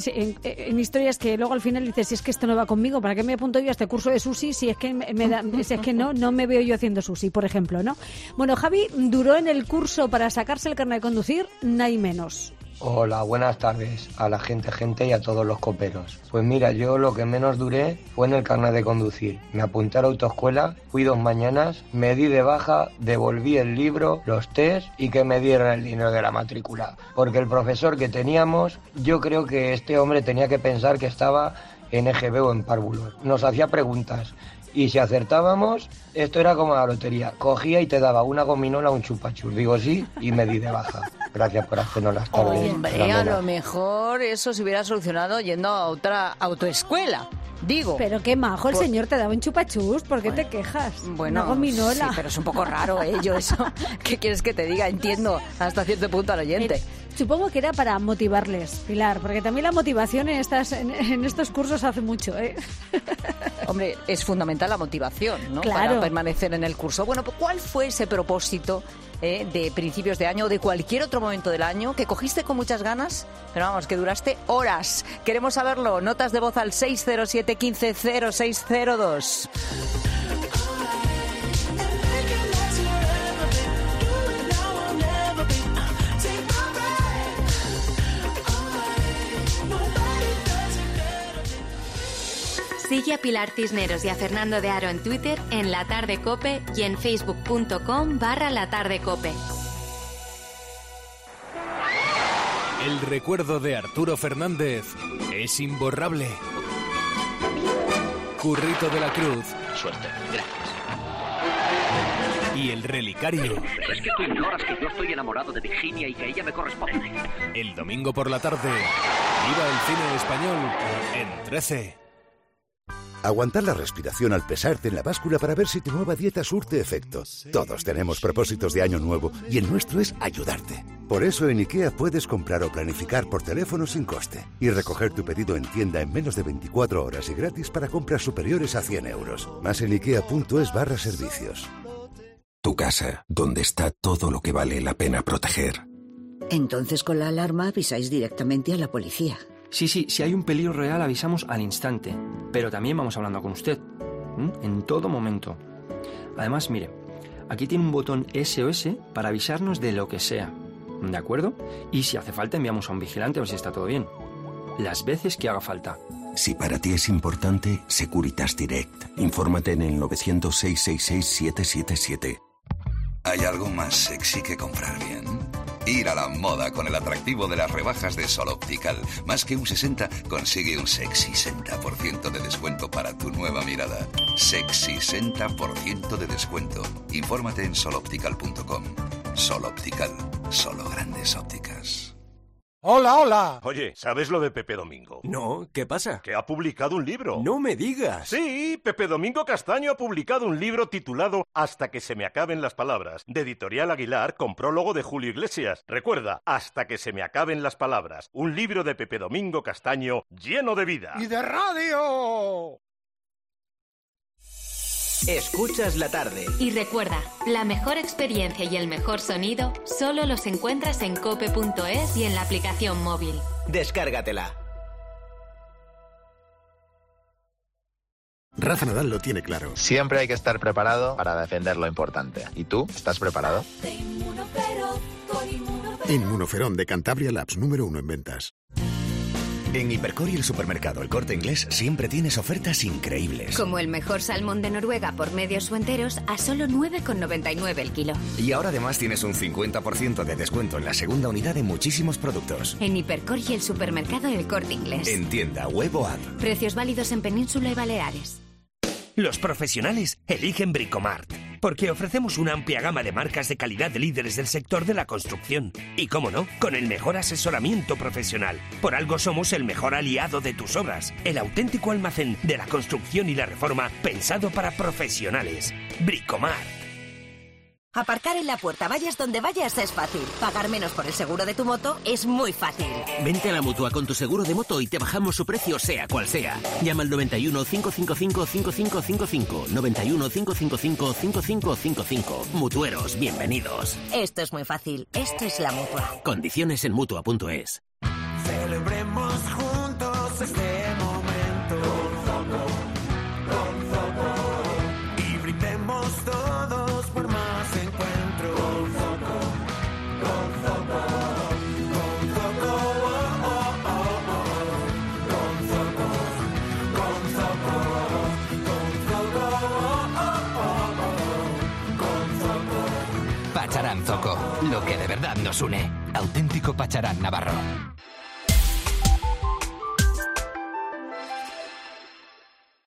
en historias que luego al final dices, si es que esto no va conmigo, ¿para qué me apunto yo a este curso de sushi si es que si es que no me veo yo haciendo sushi, por ejemplo, ¿no? Bueno, Javi duró en el curso para sacarse el carnet de conducir, nada y menos. Hola, buenas tardes a la gente y a todos los coperos. Pues mira, yo lo que menos duré fue en el carnet de conducir. Me apunté a la autoescuela, fui 2 mañanas, me di de baja, devolví el libro, los test y que me dieran el dinero de la matrícula. Porque el profesor que teníamos, yo creo que este hombre tenía que pensar que estaba en EGB o en párvulos. Nos hacía preguntas. Y si acertábamos, esto era como la lotería. Cogía y te daba una gominola o un chupachus. Digo sí y me di de baja. Gracias por hacernos las tardes. Hombre, a lo mejor eso se hubiera solucionado yendo a otra autoescuela. Digo. Pero qué majo, el señor te daba un chupachus, ¿por qué te quejas? Bueno, una gominola. Sí, pero es un poco raro, yo eso. ¿Qué quieres que te diga? Entiendo hasta cierto punto al oyente. Supongo que era para motivarles, Pilar, porque también la motivación en estos cursos hace mucho, ¿eh? Hombre, es fundamental la motivación, ¿no? Claro. Para permanecer en el curso. Bueno, pues ¿cuál fue ese propósito de principios de año o de cualquier otro momento del año que cogiste con muchas ganas, pero vamos, que duraste horas? Queremos saberlo. Notas de voz al 607 15 0602. Sigue a Pilar Cisneros y a Fernando de Aro en Twitter, en La Tarde Cope y en facebook.com/latardecope. El recuerdo de Arturo Fernández es imborrable. Currito de la Cruz. Suerte, gracias. Y el relicario. Es que tú ignoras que yo estoy enamorado de Virginia y que ella me corresponde. El domingo por la tarde, viva el cine español en 13. Aguantar la respiración al pesarte en la báscula para ver si tu nueva dieta surte efecto. Todos tenemos propósitos de año nuevo y el nuestro es ayudarte. Por eso en IKEA puedes comprar o planificar por teléfono sin coste y recoger tu pedido en tienda en menos de 24 horas y gratis para compras superiores a 100 euros. Más en ikea.es/servicios. Tu casa, donde está todo lo que vale la pena proteger. Entonces con la alarma avisáis directamente a la policía. Sí, si hay un peligro real avisamos al instante, pero también vamos hablando con usted, en todo momento. Además, mire, aquí tiene un botón SOS para avisarnos de lo que sea, ¿de acuerdo? Y si hace falta enviamos a un vigilante a ver si está todo bien. Las veces que haga falta. Si para ti es importante, Securitas Direct. Infórmate en el 900-666-777. ¿Hay algo más sexy que comprar bien? Ir a la moda con el atractivo de las rebajas de Sol Optical. Más que un 60, consigue un sexy 60% de descuento para tu nueva mirada. Sexy 60% de descuento. Infórmate en soloptical.com. Sol Optical. Solo grandes ópticas. ¡Hola, hola! Oye, ¿sabes lo de Pepe Domingo? No, ¿qué pasa? Que ha publicado un libro. ¡No me digas! Sí, Pepe Domingo Castaño ha publicado un libro titulado Hasta que se me acaben las palabras, de Editorial Aguilar, con prólogo de Julio Iglesias. Recuerda, Hasta que se me acaben las palabras, un libro de Pepe Domingo Castaño lleno de vida. ¡Y de radio! Escuchas la tarde. Y recuerda, la mejor experiencia y el mejor sonido solo los encuentras en cope.es y en la aplicación móvil. Descárgatela. Rafa Nadal lo tiene claro. Siempre hay que estar preparado para defender lo importante. ¿Y tú? ¿Estás preparado? Inmunoferón de Cantabria Labs, número 1 en ventas. En Hipercor y el supermercado El Corte Inglés siempre tienes ofertas increíbles. Como el mejor salmón de Noruega por medios o enteros a solo 9,99 el kilo. Y ahora además tienes un 50% de descuento en la segunda unidad de muchísimos productos. En Hipercor y el supermercado El Corte Inglés. En tienda, web o app. Precios válidos en Península y Baleares. Los profesionales eligen Bricomart, porque ofrecemos una amplia gama de marcas de calidad de líderes del sector de la construcción. Y cómo no, con el mejor asesoramiento profesional. Por algo somos el mejor aliado de tus obras. El auténtico almacén de la construcción y la reforma pensado para profesionales. Bricomart. Aparcar en la puerta, vayas donde vayas, es fácil. Pagar menos por el seguro de tu moto es muy fácil. Vente a la Mutua con tu seguro de moto y te bajamos su precio sea cual sea. Llama al 91 555 5555. 91 555 5555. Mutueros, bienvenidos. Esto es muy fácil. Esto es la Mutua. Condiciones en Mutua.es. Celebremos juntos este momento. Con Zoco. Y brindemos todos por más encuentros. Con Zoco. Con Zoco. Con Zoco. Con Zoco. Con Zoco. Con Zoco. Pacharán Zoco, lo que de verdad nos une. Auténtico Pacharán Navarro.